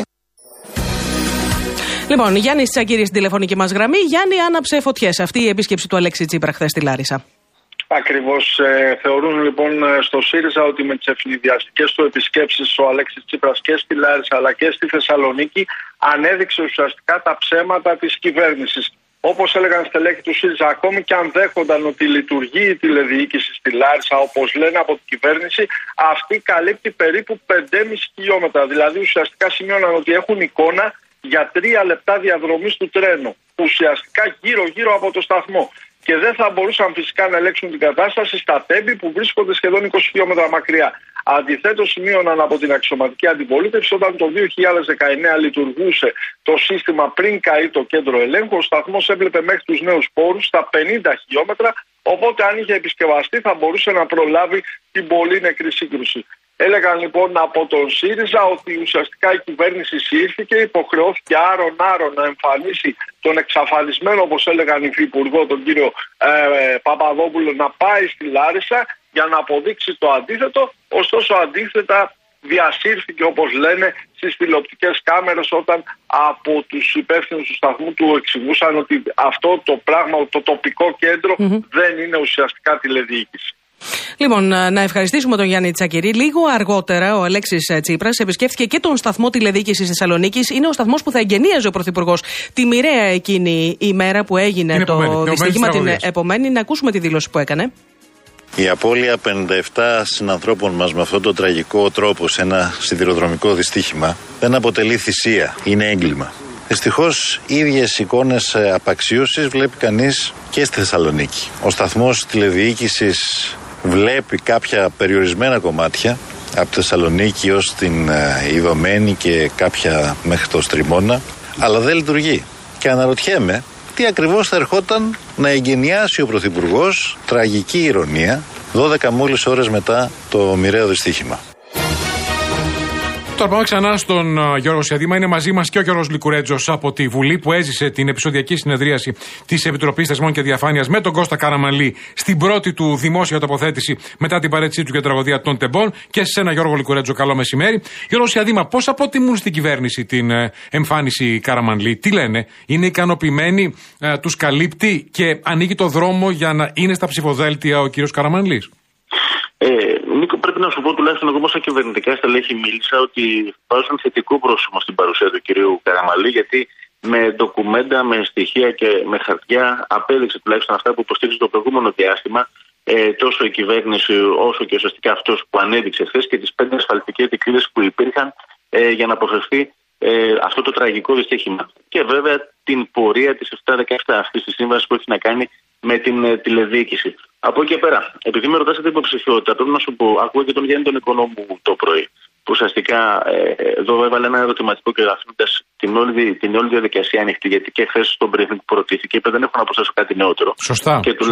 Λοιπόν, Γιάννη Τσακίρη στην τηλεφωνική μας γραμμή. Γιάννη, άναψε φωτιές αυτή η επίσκεψη του Αλέξη Τσίπρα χθες στη Λάρισα. Ακριβώς. Θεωρούν λοιπόν στο ΣΥΡΙΖΑ ότι με τις ευνηδιαστικές του επισκέψεις ο Αλέξης Τσίπρας και στη Λάρισα αλλά και στη Θεσσαλονίκη ανέδειξε ουσιαστικά τα ψέματα της κυβέρνησης. Όπως έλεγαν στελέχη του ΣΥΡΙΖΑ, ακόμη και αν δέχονταν ότι λειτουργεί η τηλεδιοίκηση στη Λάρισα, όπως λένε από την κυβέρνηση, αυτή καλύπτει περίπου 5,5 χιλιόμετρα. Δηλαδή ουσιαστικά σημείωναν ότι έχουν εικόνα για 3 λεπτά διαδρομής του τρένου. Ουσιαστικά γύρω-γύρω από το σταθμό. Και δεν θα μπορούσαν φυσικά να ελέγξουν την κατάσταση στα Τέμπη που βρίσκονται σχεδόν 20 χιλιόμετρα μακριά. Αντιθέτως, σημείωναν από την αξιωματική αντιπολίτευση όταν το 2019 λειτουργούσε το σύστημα πριν καεί το κέντρο ελέγχου, ο σταθμός έβλεπε μέχρι τους νέους πόρους στα 50 χιλιόμετρα. Οπότε, αν είχε επισκευαστεί, θα μπορούσε να προλάβει την πολύ νεκρή σύγκρουση. Έλεγαν λοιπόν από τον ΣΥΡΙΖΑ ότι ουσιαστικά η κυβέρνηση σύρθηκε, υποχρεώθηκε άρον-άρον να εμφανίσει τον εξαφανισμένο, όπως έλεγαν οι υφυπουργό, τον κύριο Παπαδόπουλο, να πάει στη Λάρισα για να αποδείξει το αντίθετο. Ωστόσο, αντίθετα διασύρθηκε, όπως λένε, στις τηλεοπτικές κάμερες όταν από τους υπεύθυνους του σταθμού του εξηγούσαν ότι αυτό το πράγμα, το τοπικό κέντρο δεν είναι ουσιαστικά τηλεδιοίκηση. Λοιπόν, να ευχαριστήσουμε τον Γιάννη Τσακίρη. Λίγο αργότερα ο Αλέξης Τσίπρας επισκέφθηκε και τον σταθμό τηλεδιοίκησης Θεσσαλονίκης. Είναι ο σταθμός που θα εγκαινίαζε ο Πρωθυπουργός τη μοιραία εκείνη η μέρα που έγινε το δυστύχημα, την επομένη. Να ακούσουμε τη δήλωση που έκανε. Η απώλεια 57 συνανθρώπων μας με αυτόν τον τραγικό τρόπο σε ένα σιδηροδρομικό δυστύχημα δεν αποτελεί θυσία, είναι έγκλημα. Δυστυχώς, ίδιες εικόνες απαξίωσης βλέπει κανείς και στη Θεσσαλονίκη. Ο σταθμός τηλεδιοίκησης βλέπει κάποια περιορισμένα κομμάτια από τη Θεσσαλονίκη ως την Ιδωμένη και κάποια μέχρι το Στριμώνα, αλλά δεν λειτουργεί. Και αναρωτιέμαι τι ακριβώς θα ερχόταν να εγκαινιάσει ο Πρωθυπουργός, τραγική ηρωνία, 12 μόλις ώρες μετά το μοιραίο δυστύχημα. Τώρα πάμε ξανά στον Γιώργο Σιαδήμα. Είναι μαζί μας και ο Γιώργος Λικουρέτζος από τη Βουλή που έζησε την επεισοδιακή συνεδρίαση της Επιτροπής Θεσμών και Διαφάνειας με τον Κώστα Καραμανλή στην πρώτη του δημόσια τοποθέτηση μετά την παρέτησή του για τραγωδία των Τεμπών. Και σε ένα Γιώργο Λικουρέτζο, καλό μεσημέρι. Γιώργο Σιαδήμα, πώς αποτιμούν στην κυβέρνηση την εμφάνιση Καραμανλή, τι λένε, είναι ικανοποιημένοι, τους καλύπτει και ανοίγει το δρόμο για να είναι στα ψηφοδέλτια ο κύριος Καραμανλής? Νίκο, πρέπει να σου πω τουλάχιστον εγώ σαν κυβερνητικά στελέχη μίλησα ότι βάζουν θετικό πρόσημο στην παρουσία του κυρίου Καραμανλή, γιατί με ντοκουμέντα, με στοιχεία και με χαρτιά απέδειξε τουλάχιστον αυτά που υποστήριζε το προηγούμενο διάστημα τόσο η κυβέρνηση όσο και ουσιαστικά αυτός που ανέδειξε χθες και τις 5 ασφαλτικές δικλείδες που υπήρχαν για να αποφευθεί αυτό το τραγικό δυστύχημα. Και βέβαια την πορεία της 7-17 αυτής της σύμβασης που έχει να κάνει με την τηλεδιοίκηση. Από εκεί και πέρα, επειδή με ρωτάσατε υποψηφιότητα, πρέπει να σου πω, ακούω και τον Γιάννη τον Οικονόμου το πρωί, που ουσιαστικά εδώ έβαλε ένα ερωτηματικό και αφήνοντας την όλη διαδικασία ανοιχτή, γιατί και χθες στον briefing που προτίθηκε, είπε δεν έχω να προσθέσω κάτι νεότερο. Σωστά.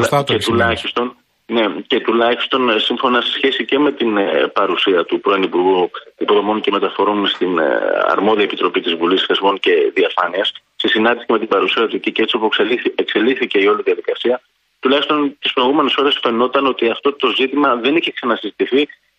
Και τουλάχιστον σύμφωνα σε σχέση και με την παρουσία του πρώην Υπουργού Υποδομών και Μεταφορών στην αρμόδια Επιτροπή της Βουλής Θεσμών και Διαφάνειας, στη συνάντηση με την παρουσία του εκεί και έτσι όπου εξελίχθηκε η όλη διαδικασία, τουλάχιστον τις προηγούμενες ώρες φαινόταν ότι αυτό το ζήτημα δεν είχε ξανασυζητηθεί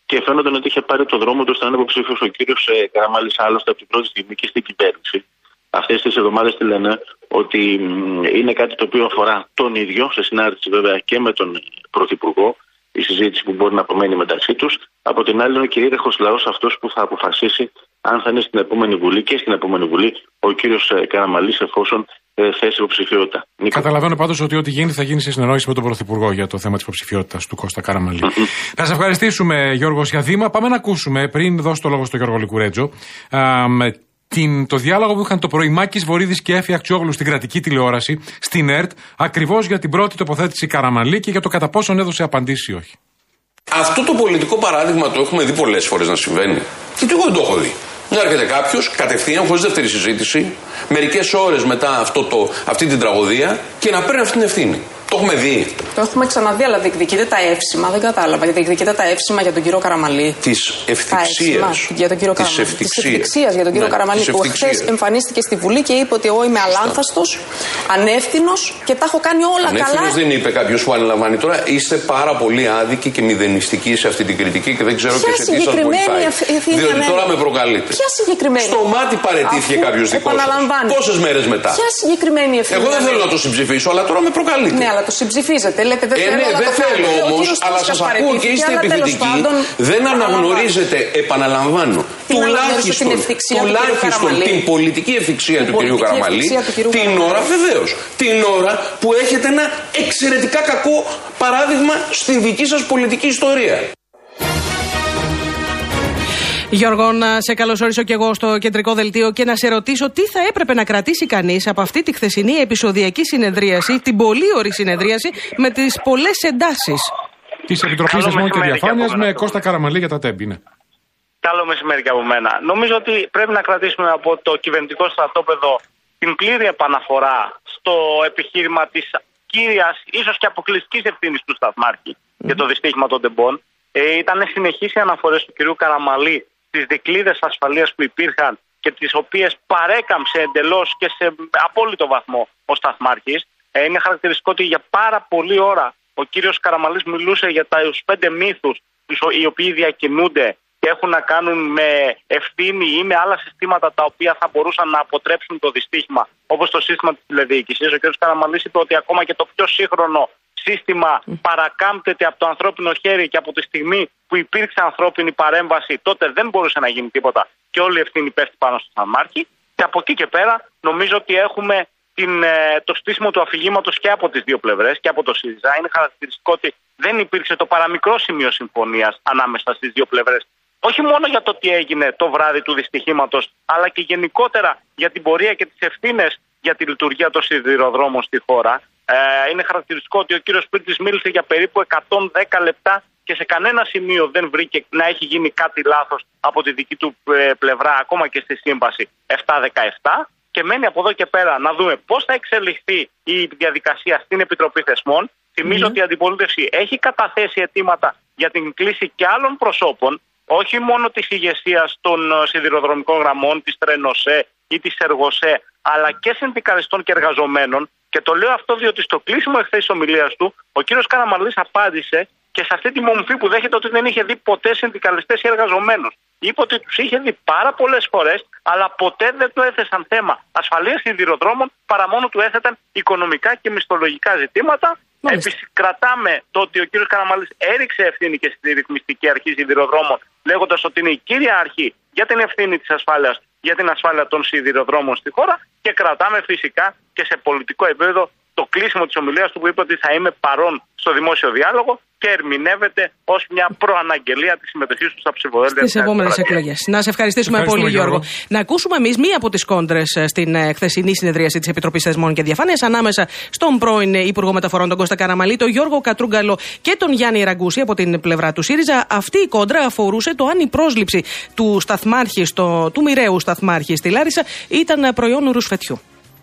και φαίνονταν ότι είχε πάρει το δρόμο του ώστε να είναι υποψήφιος ο κύριος Καραμαλής, άλλωστε από την πρώτη στιγμή και στην κυβέρνηση. Αυτές τις εβδομάδες τι λένε, ότι είναι κάτι το οποίο αφορά τον ίδιο, σε συνάρτηση βέβαια και με τον Πρωθυπουργό, η συζήτηση που μπορεί να απομένει μεταξύ τους. Από την άλλη, είναι ο κυρίαρχος λαός αυτός που θα αποφασίσει αν θα είναι στην επόμενη Βουλή και στην επόμενη Βουλή ο κύριος Καραμαλής, εφόσον θέσει υποψηφιότητα. Καταλαβαίνω πάντως ότι ό,τι γίνει θα γίνει σε συνεννόηση με τον Πρωθυπουργό για το θέμα της υποψηφιότητας του Κώστα Καραμαλή. Να σας ευχαριστήσουμε, Γιώργο Σιαδήμα. Πάμε να ακούσουμε, πριν δώσω το λόγο στον Γιώργο Λικουρέτζο, το διάλογο που είχαν το πρωί Μάκης Βορίδης και Έφη Αξιόγλου στην κρατική τηλεόραση, στην ΕΡΤ, ακριβώς για την πρώτη τοποθέτηση Καραμαλή και για το κατά πόσον έδωσε απαντήσεις ή όχι. Αυτό το πολιτικό παράδειγμα το έχουμε δει πολλές φορές να συμβαίνει. Γιατί εγώ δεν το έχω δει. Να έρχεται κάποιος κατευθείαν, χωρίς δεύτερη συζήτηση, μερικές ώρες μετά αυτή την τραγωδία και να παίρνει αυτή την ευθύνη. Το έχουμε δει. Το έχουμε ξαναδεί, αλλά διεκδικείτε τα εύσημα. Δεν κατάλαβα. Διεκδικείτε τα εύσημα για τον κύριο Καραμαλή. Της ευτυχίας. Για τον κύριο Καραμαλή. Της ευτυχίας για τον κύριο Καραμαλή. Που χθες εμφανίστηκε στη Βουλή και είπε ότι εγώ είμαι αλάνθαστος, ανεύθυνος και τα έχω κάνει όλα καλά. Ανεύθυνος δεν είπε κάποιος που αναλαμβάνει. Τώρα είστε πάρα πολύ άδικοι και μηδενιστικοί σε αυτή την κριτική και δεν ξέρω και σε τι σας βοηθάει. Διότι τώρα με προκαλείτε. Ποια συγκεκριμένη. Στο μάτι παρετήθηκε κάποιος δικός σας. Πόσες μέρες μετά. Ποια συγκεκριμένη ευθύνη. Εγώ δεν θέλω να το συμψηφίσω, αλλά τώρα με προκαλείτε. Ναι, αλλά το συμψηφίζετε. Λέτε δεν θέλω. Δεν θέλω όμως, αλλά σας ακούω και είστε επιθετικοί. Δεν αναγνωρίζετε, επαναλαμβάνω, τουλάχιστον την πολιτική ευθυξία του κυρίου Καραμαλή, την ώρα βεβαίως, την ώρα που έχετε ένα εξαιρετικά κακό παράδειγμα στην δική σας πολιτική ιστορία. Γιώργο, να σε καλωσορίσω κι εγώ στο κεντρικό δελτίο και να σε ρωτήσω τι θα έπρεπε να κρατήσει κανείς από αυτή τη χθεσινή επεισοδιακή συνεδρίαση, την πολύωρη συνεδρίαση με τις πολλές εντάσεις της Επιτροπής Θεσμών και Διαφάνειας με Κώστα Καραμαλή για τα τέμπη. Ναι. Καλό μεσημέρι και από μένα. Νομίζω ότι πρέπει να κρατήσουμε από το κυβερνητικό στρατόπεδο την πλήρη επαναφορά στο επιχείρημα της κύριας, ίσως και αποκλειστικής ευθύνης του Σταθμάρχη για το δυστύχημα των τεμπών. Ήταν συνεχείς οι αναφορές του κυρίου Καραμαλή τις δικλείδες ασφαλείας που υπήρχαν και τις οποίες παρέκαμψε εντελώς και σε απόλυτο βαθμό ο Σταθμάρχης. Είναι χαρακτηριστικό ότι για πάρα πολλή ώρα ο κύριος Καραμαλής μιλούσε για τους 5 μύθους οι οποίοι διακινούνται και έχουν να κάνουν με ευθύνη ή με άλλα συστήματα τα οποία θα μπορούσαν να αποτρέψουν το δυστύχημα, όπως το σύστημα της τηλεδιοίκησης. Ο κύριος Καραμαλής είπε ότι ακόμα και το πιο σύγχρονο σύστημα παρακάμπτεται από το ανθρώπινο χέρι και από τη στιγμή που υπήρξε ανθρώπινη παρέμβαση τότε δεν μπορούσε να γίνει τίποτα και όλη η ευθύνη πέφτει πάνω στο Σταθμάρχη. Και από εκεί και πέρα νομίζω ότι έχουμε το στήσιμο του αφηγήματος και από τις δύο πλευρές και από το ΣΥΡΙΖΑ. Είναι χαρακτηριστικό ότι δεν υπήρξε το παραμικρό σημείο συμφωνίας ανάμεσα στις δύο πλευρές. Όχι μόνο για το τι έγινε το βράδυ του δυστυχήματος, αλλά και γενικότερα για την πορεία και τις ευθύνες για τη λειτουργία των σιδηροδρόμων στη χώρα. Είναι χαρακτηριστικό ότι ο κύριος Σπίρτης μίλησε για περίπου 110 λεπτά και σε κανένα σημείο δεν βρήκε να έχει γίνει κάτι λάθος από τη δική του πλευρά, ακόμα και στη σύμβαση 7-17. Και μένει από εδώ και πέρα να δούμε πώς θα εξελιχθεί η διαδικασία στην Επιτροπή Θεσμών. Θυμίζω ότι η αντιπολίτευση έχει καταθέσει αιτήματα για την κλήση και άλλων προσώπων, όχι μόνο της ηγεσίας των σιδηροδρομικών γραμμών, της Τρενοσέ ή της Εργοσέ, αλλά και συνδικαλιστών και εργαζομένων. Και το λέω αυτό διότι στο κλείσιμο εχθές της ομιλίας του, ο κύριος Καραμαλής απάντησε και σε αυτή τη μομφή που δέχεται ότι δεν είχε δει ποτέ συνδικαλιστές ή εργαζομένους. Είπε ότι τους είχε δει πάρα πολλές φορές, αλλά ποτέ δεν του έθεσαν θέμα ασφαλείας σιδηροδρόμων, παρά μόνο του έθεταν οικονομικά και μισθολογικά ζητήματα. Κρατάμε το ότι ο κύριος Καραμαλής έριξε ευθύνη και στη ρυθμιστική αρχή σιδηροδρόμων, λέγοντας ότι είναι η κύρια αρχή για την ευθύνη της ασφάλειας, για την ασφάλεια των σιδηροδρόμων στη χώρα, και κρατάμε φυσικά και σε πολιτικό επίπεδο το κλείσιμο της ομιλίας του που είπε ότι θα είμαι παρόν στο δημόσιο διάλογο και ερμηνεύεται ως μια προαναγγελία της συμμετοχής του στα ψηφοδέλτια στις επόμενες εκλογές. Να σε ευχαριστήσουμε πολύ, Γιώργο. Να ακούσουμε εμείς μία από τις κόντρες στην χθεσινή συνεδρίαση της Επιτροπής Θεσμών και Διαφάνειας ανάμεσα στον πρώην Υπουργό Μεταφορών τον Κώστα Καραμαλή, τον Γιώργο Κατρούγκαλο και τον Γιάννη Ραγκούση από την πλευρά του ΣΥΡΙΖΑ. Αυτή η κόντρα αφορούσε το αν η πρόσληψη του σταθμάρχη, του μοιραίου σταθμάρχη στη Λάρισα, ήταν προϊόν ρουσφετιού.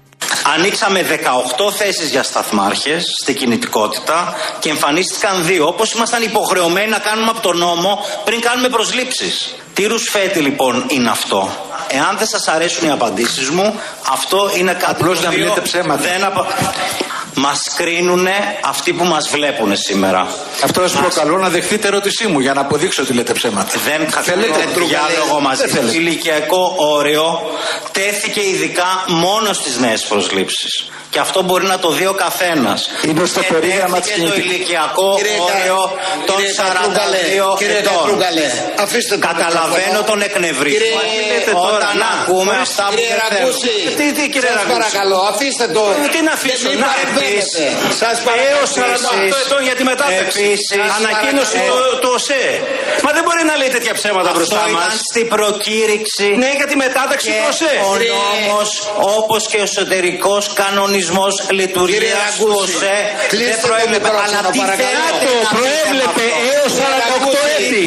Ανοίξαμε 18 θέσεις για σταθμάρχες στην κινητικότητα και εμφανίστηκαν 2. Όπως ήμασταν υποχρεωμένοι να κάνουμε από τον νόμο πριν κάνουμε προσλήψεις. Τι ρουσφέτη λοιπόν είναι αυτό? Εάν δεν σας αρέσουν οι απαντήσεις μου, αυτό είναι κάτι απλώς να μην λέτε ψέματα. Μας κρίνουνε αυτοί που μας βλέπουν σήμερα. Αυτό σας προκαλώ να δεχτείτε ερώτησή μου για να αποδείξω ότι λέτε ψέματα. Δεν θέλετε διάλογο μαζί. Το ηλικιακό όριο τέθηκε ειδικά μόνο στις νέες προσλήψεις. Και αυτό μπορεί να το δει ο καθένας. Είναι στο περίγραμμα της κινητικής. Το ηλικιακό όριο των 42 ετών. Καταλαβαίνω τον εκνευρισμό όταν ακούμε αυτά που δεν θέλουν. Τι κύριε Ραγκούση. Παρακαλώ, αφήστε το. Τι να αφήσω. Έως 48 ετών για τη μετάταξη. Ανακοίνωση του ΟΣΕ. Μα δεν μπορεί να λέει τέτοια ψέματα μπροστά μας. Αυτό στην προκήρυξη. Ναι, για τη μετάταξη του ΟΣΕ. Ο νόμος, όπως και ο εσωτερικός κανονισμός λειτουργίας του ΟΣΕ, δεν προέβλεπε. Αλλά τι θέλετε να προέβλεπε έως 48 έτη.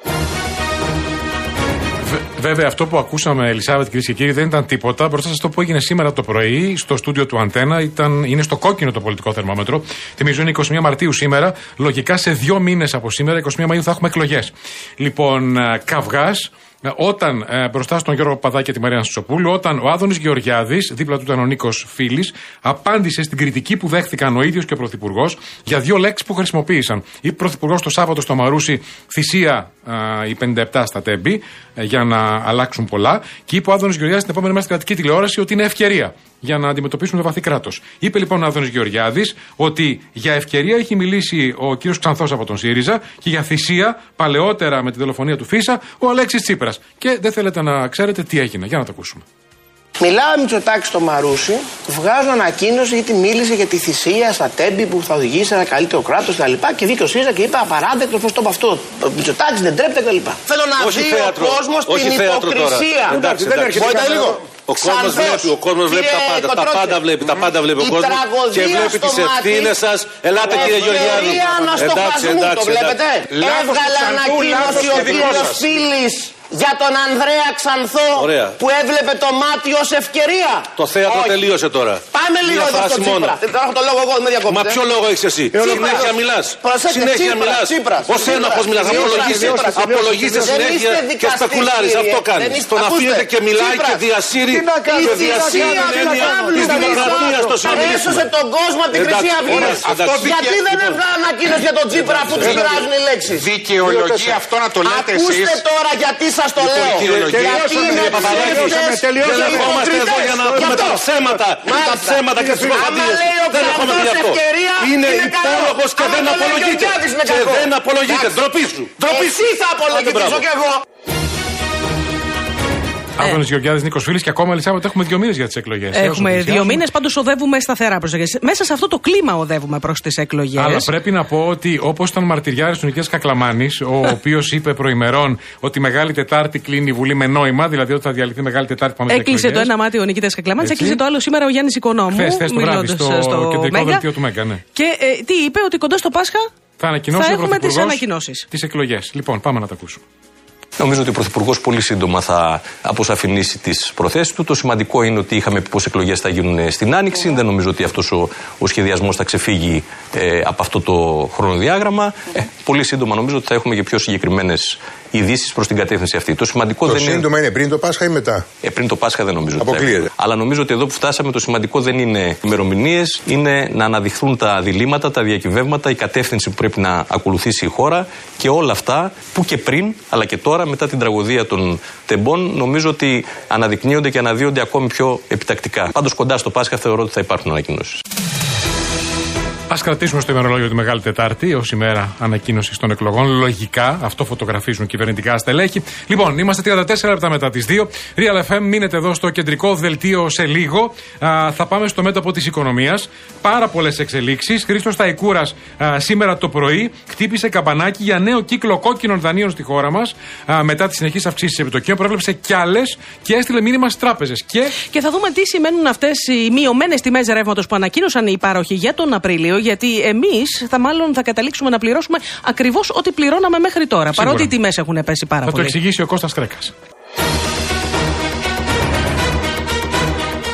Βέβαια, αυτό που ακούσαμε, Ελισάβετ, κυρίες και κύριοι, δεν ήταν τίποτα μπροστά σε αυτό που έγινε σήμερα το πρωί στο στούντιο του Αντένα. Είναι στο κόκκινο το πολιτικό θερμόμετρο. Θυμίζω είναι 21 Μαρτίου σήμερα. Λογικά σε 2 μήνες από σήμερα, 21 Μαΐου, θα έχουμε εκλογές. Λοιπόν, καυγάς. Όταν μπροστά στον Γιώργο Παπαδάκη και τη Μαρία Στσοπούλου, όταν ο Άδωνης Γεωργιάδης, δίπλα του ήταν ο Νίκος Φίλης, απάντησε στην κριτική που δέχτηκαν ο ίδιος και ο Πρωθυπουργός για 2 λέξεις που χρησιμοποίησαν. Είπε ο Πρωθυπουργός το Σάββατο στο Μαρούσι θυσία οι 57 στα Τέμπη για να αλλάξουν πολλά. Και είπε ο Άδωνης Γεωργιάδης την επόμενη μέρα στην κρατική τηλεόραση ότι είναι ευκαιρία για να αντιμετωπίσουν το βαθύ κράτος. Είπε λοιπόν ο Άδωνης Γεωργιάδης ότι για ευκαιρία έχει μιλήσει ο κύριος Ξανθός από τον ΣΥΡΙΖΑ και για θυσία παλαιότερα με τη δολοφονία του Φίσα ο Αλέξης Τσίπρας. Και δεν θέλετε να ξέρετε τι έγινε. Για να το ακούσουμε. Μιλάω με Μητσοτάκη στο Μαρούσι, βγάζω ανακοίνωση γιατί μίλησε για τη θυσία στα Τέμπη που θα οδηγήσει σε ένα καλύτερο κράτος κτλ. Και βγήκε ο ΣΥΡΙΖΑ και είπε απαράδεκτο, πώς το είπε αυτό. Ο Μητσοτάκης δεν τρέπεται κτλ. Θέλω να δει ο κόσμος την υποκρισία. Εντάξει, δεν έρχεται λίγο. Ο κόσμος βλέπει τα πάντα. Τα πάντα βλέπει ο κόσμος και βλέπει τις ευθύνες σας. Ελάτε κύριε Γεωργιάδη. Εντάξει. Το βλέπετε. Έβγαλε ανακοίνωση ο κύριος Φίλης για τον Ανδρέα Ξανθό. Ωραία. Που έβλεπε το μάτι ως ευκαιρία. Το θέατρο τελείωσε τώρα. Πάμε λίγο εδώ στο Τσίπρα. Τώρα έχω το λόγο εγώ, με διακόπτετε. Μα ποιο λόγο έχεις εσύ? Συνέχεια μιλάς. Συνέχεια μιλάς. Ως ένοχος μιλάς. Απολογίζεσαι συνέχεια και σπεκουλάρεις. Αυτό κάνεις. Τον αφήνεται και μιλάει και διασύρει την έννοια της δημοκρατίας στο συνομιλήσιμο. Έσωσε τον κόσμο από την Χρυσή Αυγή. Γιατί δεν έβγαλε ανακοίνωση για τον Τσίπρα αφού τους πειράζουν οι λέξεις? Δικαιολογεί αυτό να το λέτε εσείς? Ακούστε τώρα γιατί σας το λέω. Γιατί είναι ψεύτες και υποκριτές. Για να πούμε τα ψέματα και τις προπαγανδίες. Δεν έχουμε πει αυτό. Είναι υπόλογος και δεν απολογείται. Και δεν απολογείται. Ντροπή σου. Εσύ θα απολογηθήσω κι εγώ. Άδωνης Γεωργιάδης, Νίκος Φίλης και ακόμα, Ελισάβετ, έχουμε 2 μήνες για τις εκλογές. Έχουμε 2 μήνες, πάντως οδεύουμε σταθερά προς τις εκλογές. Μέσα σε αυτό το κλίμα οδεύουμε προς τις εκλογές. Αλλά πρέπει να πω ότι όπως ήταν μαρτυριάρης του Νικήτας Κακλαμάνης, ο οποίος είπε προημερών ότι Μεγάλη Τετάρτη κλείνει η Βουλή με νόημα, δηλαδή ότι θα διαλυθεί Μεγάλη Τετάρτη πάμε στις εκλογές. Έκλεισε το ένα μάτι ο Νικήτας Κακλαμάνης, έκλεισε το άλλο σήμερα ο Γιάννης Οικονόμου. Χθες το βράδυ στο κεντρικό δελτίο του Μέγκα. Και τι είπε, ότι κοντά στο Πάσχα θα έχουμε τις ανακοινώσεις. Τις εκλογές. Λοιπόν, πάμε να τα ακούσουμε. Νομίζω ότι ο Πρωθυπουργός πολύ σύντομα θα αποσαφηνίσει τις προθέσεις του. Το σημαντικό είναι ότι είχαμε πει πως εκλογές θα γίνουν στην Άνοιξη. Δεν νομίζω ότι αυτός ο σχεδιασμός θα ξεφύγει από αυτό το χρονοδιάγραμμα. Πολύ σύντομα νομίζω ότι θα έχουμε και πιο συγκεκριμένες ειδήσεις προς την κατεύθυνση αυτή. Το σημαντικό το δεν σύντομα είναι πριν το Πάσχα ή μετά? Πριν το Πάσχα δεν νομίζω. Αποκλείεται. Αλλά νομίζω ότι εδώ που φτάσαμε το σημαντικό δεν είναι ημερομηνίες, είναι να αναδειχθούν τα διλήμματα, τα διακυβεύματα, η κατεύθυνση που πρέπει να ακολουθήσει η χώρα και όλα αυτά που και πριν αλλά και τώρα μετά την τραγωδία των Τεμπών νομίζω ότι αναδεικνύονται και αναδύονται ακόμη πιο επιτακτικά. Πάντως κοντά στο Πάσχα θεωρώ ότι θα υπάρχουν ανακοινώσεις. Ας κρατήσουμε στο ημερολόγιο τη Μεγάλη Τετάρτη ως ημέρα ανακοίνωσης των εκλογών. Λογικά, αυτό φωτογραφίζουν κυβερνητικά στελέχη. Λοιπόν, είμαστε 34 λεπτά μετά τις 2. Real FM, μείνετε εδώ στο κεντρικό δελτίο σε λίγο. Θα πάμε στο μέτωπο της οικονομίας. Πάρα πολλές εξελίξεις. Χρήστος Σταϊκούρας σήμερα το πρωί χτύπησε καμπανάκι για νέο κύκλο κόκκινων δανείων στη χώρα μας. Μετά τις συνεχείς αυξήσεις επιτοκίων, προέβλεψε κι άλλες και έστειλε μήνυμα στις τράπεζες. Και θα δούμε τι σημαίνουν αυτές οι μειωμένες τιμές ρεύματος που ανακοίνωσαν οι πάροχοι για τον Απρίλιο. Γιατί εμείς θα καταλήξουμε να πληρώσουμε ακριβώς ό,τι πληρώναμε μέχρι τώρα. Σίγουρα. Παρότι οι τιμές έχουν πέσει πάρα πολύ. Θα το εξηγήσει ο Κώστας Κρέκας.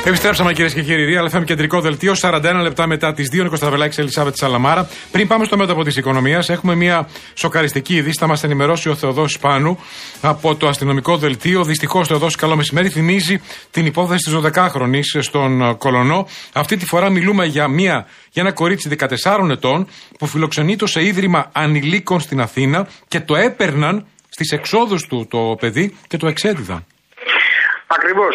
Επιστρέψαμε κυρίες και κύριοι. Real FM κεντρικό δελτίο, 41 λεπτά μετά τις 2. Νίκος Τραβελάκης, Ελισάβετ Σαλαμάρα. Πριν πάμε στο μέτωπο της οικονομίας, έχουμε μια σοκαριστική είδηση. Θα μας ενημερώσει ο Θεοδόσης Πάνου από το αστυνομικό δελτίο. Δυστυχώς, Θεοδόση, καλό μεσημέρι. Θυμίζει την υπόθεση της 12χρονης στον Κολονό. Αυτή τη φορά μιλούμε για ένα κορίτσι 14 ετών που φιλοξενείται σε ίδρυμα ανηλίκων στην Αθήνα και το έπαιρναν στις εξόδους του το παιδί και το εξέδιδαν. Ακριβώς.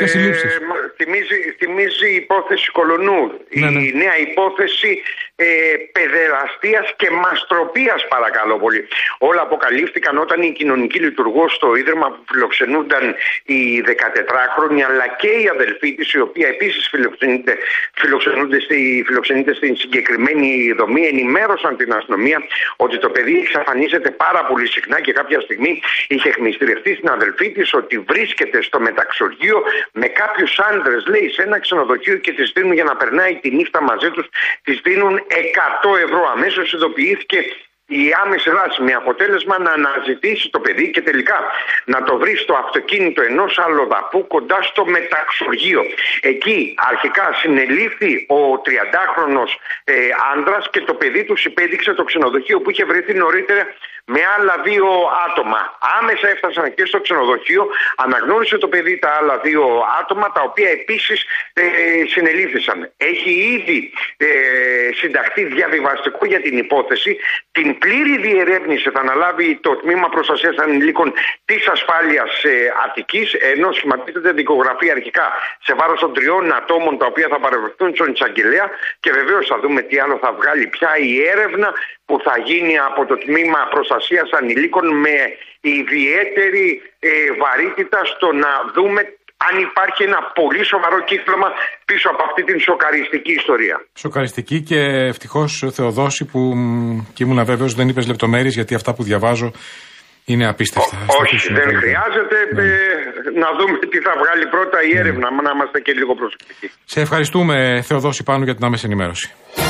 Θυμίζει η υπόθεση Κολονού. Ναι. Η νέα υπόθεση παιδεραστίας και μαστροπίας, παρακαλώ πολύ. Όλα αποκαλύφθηκαν όταν η κοινωνική λειτουργός στο ίδρυμα που φιλοξενούνταν η 14χρονη αλλά και η αδελφή της, η οποία επίσης φιλοξενείται στην συγκεκριμένη δομή, ενημέρωσαν την αστυνομία ότι το παιδί εξαφανίζεται πάρα πολύ συχνά και κάποια στιγμή είχε εκμυστηρευτεί στην αδελφή της ότι βρίσκεται στο μεταξοργείο με κάποιους άντρες, λέει, σε ένα ξενοδοχείο και της δίνουν για να περνάει τη νύχτα μαζί τους, της δίνουν 100 ευρώ. Αμέσως ειδοποιήθηκε η άμεση δράση με αποτέλεσμα να αναζητήσει το παιδί και τελικά να το βρει στο αυτοκίνητο ενός αλλοδαπού κοντά στο μεταξοργείο. Εκεί αρχικά συνελήφθη ο 30χρονος άντρας και το παιδί του υπέδειξε το ξενοδοχείο που είχε βρεθεί νωρίτερα με άλλα 2 άτομα. Άμεσα έφτασαν και στο ξενοδοχείο, αναγνώρισε το παιδί τα άλλα 2 άτομα, τα οποία επίσης συνελήφθησαν. Έχει ήδη συνταχθεί διαβιβαστικό για την υπόθεση. Την πλήρη διερεύνηση θα αναλάβει το Τμήμα Προστασίας Ανηλίκων της Ασφάλειας Αττικής, ενώ σχηματίζεται δικογραφία αρχικά σε βάρος των 3 ατόμων τα οποία θα παρευρεθούν στον εισαγγελέα και βεβαίως θα δούμε τι άλλο θα βγάλει πια η έρευνα που θα γίνει από το Τμήμα Προστασίας Ανηλίκων με ιδιαίτερη βαρύτητα στο να δούμε αν υπάρχει ένα πολύ σοβαρό κύκλωμα πίσω από αυτή την σοκαριστική ιστορία. Σοκαριστική και ευτυχώς, Θεοδόση, που και ήμουν βέβαιος δεν είπες λεπτομέρειες, γιατί αυτά που διαβάζω είναι απίστευτα. Όχι, δεν χρειάζεται. Να δούμε τι θα βγάλει πρώτα η έρευνα, να είμαστε και λίγο προσεκτικοί. Σε ευχαριστούμε, Θεοδόση Πάνου, για την άμεση ενημέρωση.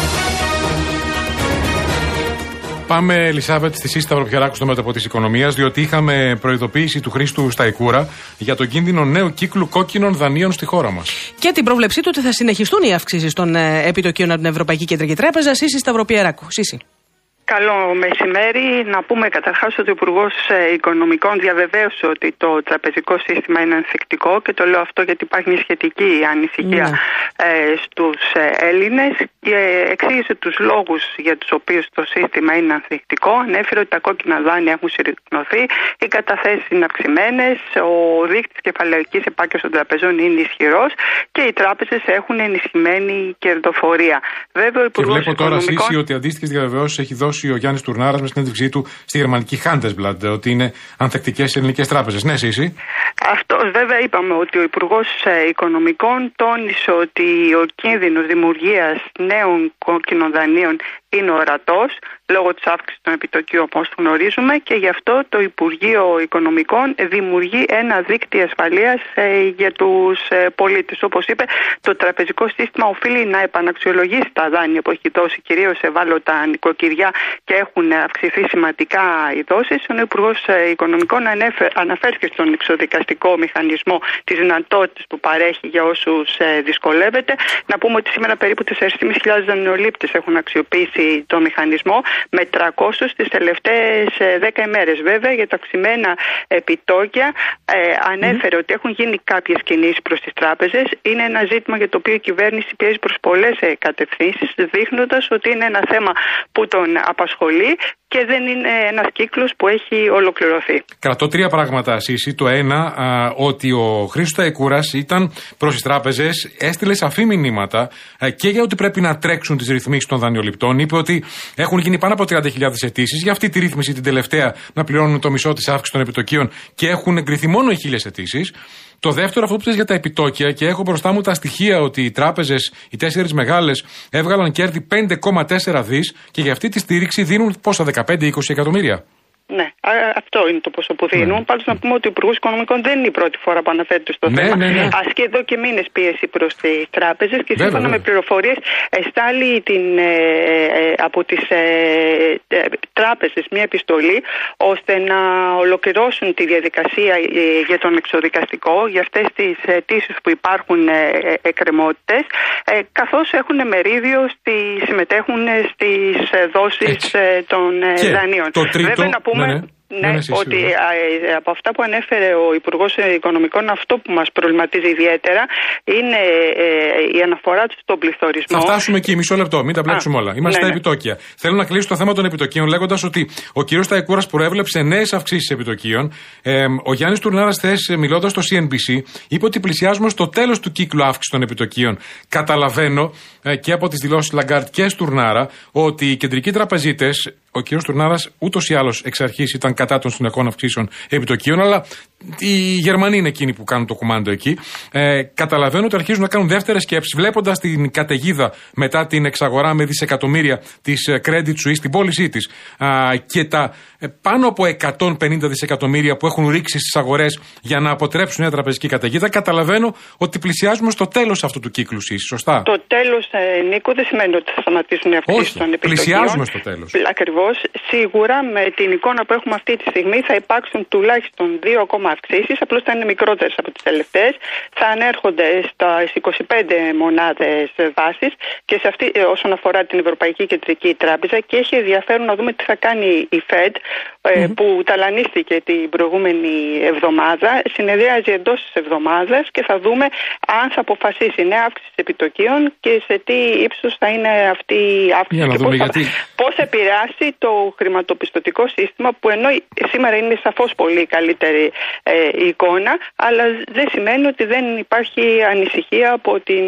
Πάμε, Ελισάβετ, στη Σύση Σταυροπιαράκου στο μέτωπο της οικονομίας, διότι είχαμε προειδοποίηση του Χρήστου Σταϊκούρα για τον κίνδυνο νέου κύκλου κόκκινων δανείων στη χώρα μας. Και την πρόβλεψή του ότι θα συνεχιστούν οι αυξήσεις των επιτοκίων από την Ευρωπαϊκή Κεντρική Τράπεζα. Σύση Σταυροπιαράκου. Σύση. Καλό μεσημέρι. Να πούμε καταρχάς ότι ο Υπουργός Οικονομικών διαβεβαίωσε ότι το τραπεζικό σύστημα είναι ανθεκτικό και το λέω αυτό γιατί υπάρχει μια σχετική ανησυχία στους Έλληνες και εξήγησε τους λόγους για τους οποίους το σύστημα είναι ανθεκτικό. Ανέφερε ότι τα κόκκινα δάνεια έχουν συρρυκνωθεί, οι καταθέσεις είναι αυξημένες, ο δείκτης κεφαλαϊκής επάρκειας των τραπεζών είναι ισχυρός και οι τράπεζες έχουν ενισχυμένη κερδοφορία. Βέβαια, ο Υπουργός Οικονομικών... Και βλέπω τώρα, Σύση, ότι αντίστοιχες διαβεβαιώσεις έχει δώσει ο Γιάννης Τουρνάρας με συνέντευξή του στη γερμανική Handelsblatt, ότι είναι ανθεκτικές οι ελληνικές τράπεζες. Ναι, Σύση. Αυτό βέβαια είπαμε ότι ο Υπουργός Οικονομικών τόνισε ότι ο κίνδυνος δημιουργίας νέων κόκκινων δανείων είναι ορατός λόγω της αύξησης των επιτοκίων, όπως γνωρίζουμε, και γι' αυτό το Υπουργείο Οικονομικών δημιουργεί ένα δίκτυο ασφαλείας για τους πολίτες. Όπως είπε, το τραπεζικό σύστημα οφείλει να επαναξιολογήσει τα δάνεια που έχει δώσει κυρίως σε ευάλωτα νοικοκυριά και έχουν αυξηθεί σημαντικά οι δόσεις. Ο Υπουργός Οικονομικών αναφέρθηκε στον εξοδικαστικό μηχανισμό, τις δυνατότητες που παρέχει για όσους δυσκολεύεται. Να πούμε ότι σήμερα περίπου 4.500 δανειολήπτες έχουν αξιοποιήσει το μηχανισμό, με 300 τις τελευταίες 10 ημέρες. Βέβαια, για τα αυξημένα επιτόκια ανέφερε ότι έχουν γίνει κάποιες κινήσεις προς τις τράπεζες. Είναι ένα ζήτημα για το οποίο η κυβέρνηση πιέζει προς πολλές κατευθύνσεις, δείχνοντας ότι είναι ένα θέμα που τον απασχολεί και δεν είναι ένας κύκλος που έχει ολοκληρωθεί. Κρατώ 3 πράγματα, Σύση. Το ένα, ότι ο Χρήστος Σταϊκούρας ήταν προς τις τράπεζες, έστειλε σαφή μηνύματα και για ότι πρέπει να τρέξουν τις ρυθμίσεις των δανειοληπτών. Είπε ότι έχουν γίνει πάνω από 30.000 αιτήσεις για αυτή τη ρύθμιση την τελευταία να πληρώνουν το μισό της αύξησης των επιτοκίων και έχουν εγκριθεί μόνο οι 1.000 αιτήσεις. Το δεύτερο, αυτό που θες για τα επιτόκια, και έχω μπροστά μου τα στοιχεία ότι οι τράπεζες, οι 4 μεγάλες, έβγαλαν κέρδη 5,4 δις και για αυτή τη στήριξη δίνουν πόσα, 15-20 εκατομμύρια. Ναι, αυτό είναι το ποσό που δίνουν. Ναι. Πάντως να πούμε ότι ο Υπουργός Οικονομικών δεν είναι η πρώτη φορά που αναφέρεται στο θέμα. Ναι. Ασκεί εδώ και μήνες πίεση προς τις τράπεζες και σύμφωνα με πληροφορίες εστάλει από τις τράπεζες μια επιστολή ώστε να ολοκληρώσουν τη διαδικασία για τον εξοδικαστικό, για αυτές τις αιτήσεις που υπάρχουν εκκρεμότητες, καθώς έχουν μερίδιο συμμετέχουν στις δόσεις των δανείων. Το τρίτο, ότι από αυτά που ανέφερε ο Υπουργός Οικονομικών, αυτό που μας προβληματίζει ιδιαίτερα είναι η αναφορά του στον πληθωρισμό. Θα φτάσουμε εκεί, μισό λεπτό, μην τα μπλέξουμε όλα. Είμαστε στα επιτόκια. Θέλω να κλείσω το θέμα των επιτοκίων λέγοντας ότι ο κ. Σταϊκούρας προέβλεψε νέες αυξήσεις επιτοκίων. Ο Γιάννης Τουρνάρας, χθες μιλώντας στο CNBC, είπε ότι πλησιάζουμε στο τέλος του κύκλου αύξησης των επιτοκίων. Καταλαβαίνω και από τις δηλώσεις Λαγκάρτ και Στουρνάρα ότι οι κεντρικοί τραπεζίτες, ο κ. Τουρνάρας ούτως ή άλλως εξ αρχής ήταν κατά των συνεχών αυξήσεων επιτοκίων, αλλά οι Γερμανοί είναι εκείνοι που κάνουν το κουμάντο εκεί. Καταλαβαίνω ότι αρχίζουν να κάνουν δεύτερες σκέψεις, βλέποντας την καταιγίδα μετά την εξαγορά με δισεκατομμύρια της Credit Suisse, την πώλησή της, και τα πάνω από 150 δισεκατομμύρια που έχουν ρίξει στις αγορές για να αποτρέψουν μια τραπεζική καταιγίδα. Καταλαβαίνω ότι πλησιάζουμε στο τέλος αυτού του κύκλου ΣΥΣ. Σωστά. Το τέλος, Νίκο, δεν σημαίνει ότι θα σταματήσουν οι αυξήσεις των επιτοκίων. Πλησιάζουμε στο τέλος. Ακριβώς. Σίγουρα με την εικόνα που έχουμε αυτή τη στιγμή θα υπάρξουν τουλάχιστον 2 ακόμα αυξήσεις, απλώς θα είναι μικρότερες από τις τελευταίες. Θα ανέρχονται στα 25 μονάδες βάσης και σε αυτή, όσον αφορά την Ευρωπαϊκή Κεντρική Τράπεζα, και έχει ενδιαφέρον να δούμε τι θα κάνει η Fed, που ταλανίστηκε την προηγούμενη εβδομάδα. Συνεδριάζει εντός της εβδομάδας και θα δούμε αν θα αποφασίσει νέα αύξηση επιτοκίων και σε τι ύψος θα είναι αυτή η αύξηση και πώς θα επηρεάσει το χρηματοπιστωτικό σύστημα, που ενώ σήμερα είναι σαφώς πολύ καλύτερη η εικόνα, αλλά δεν σημαίνει ότι δεν υπάρχει ανησυχία από την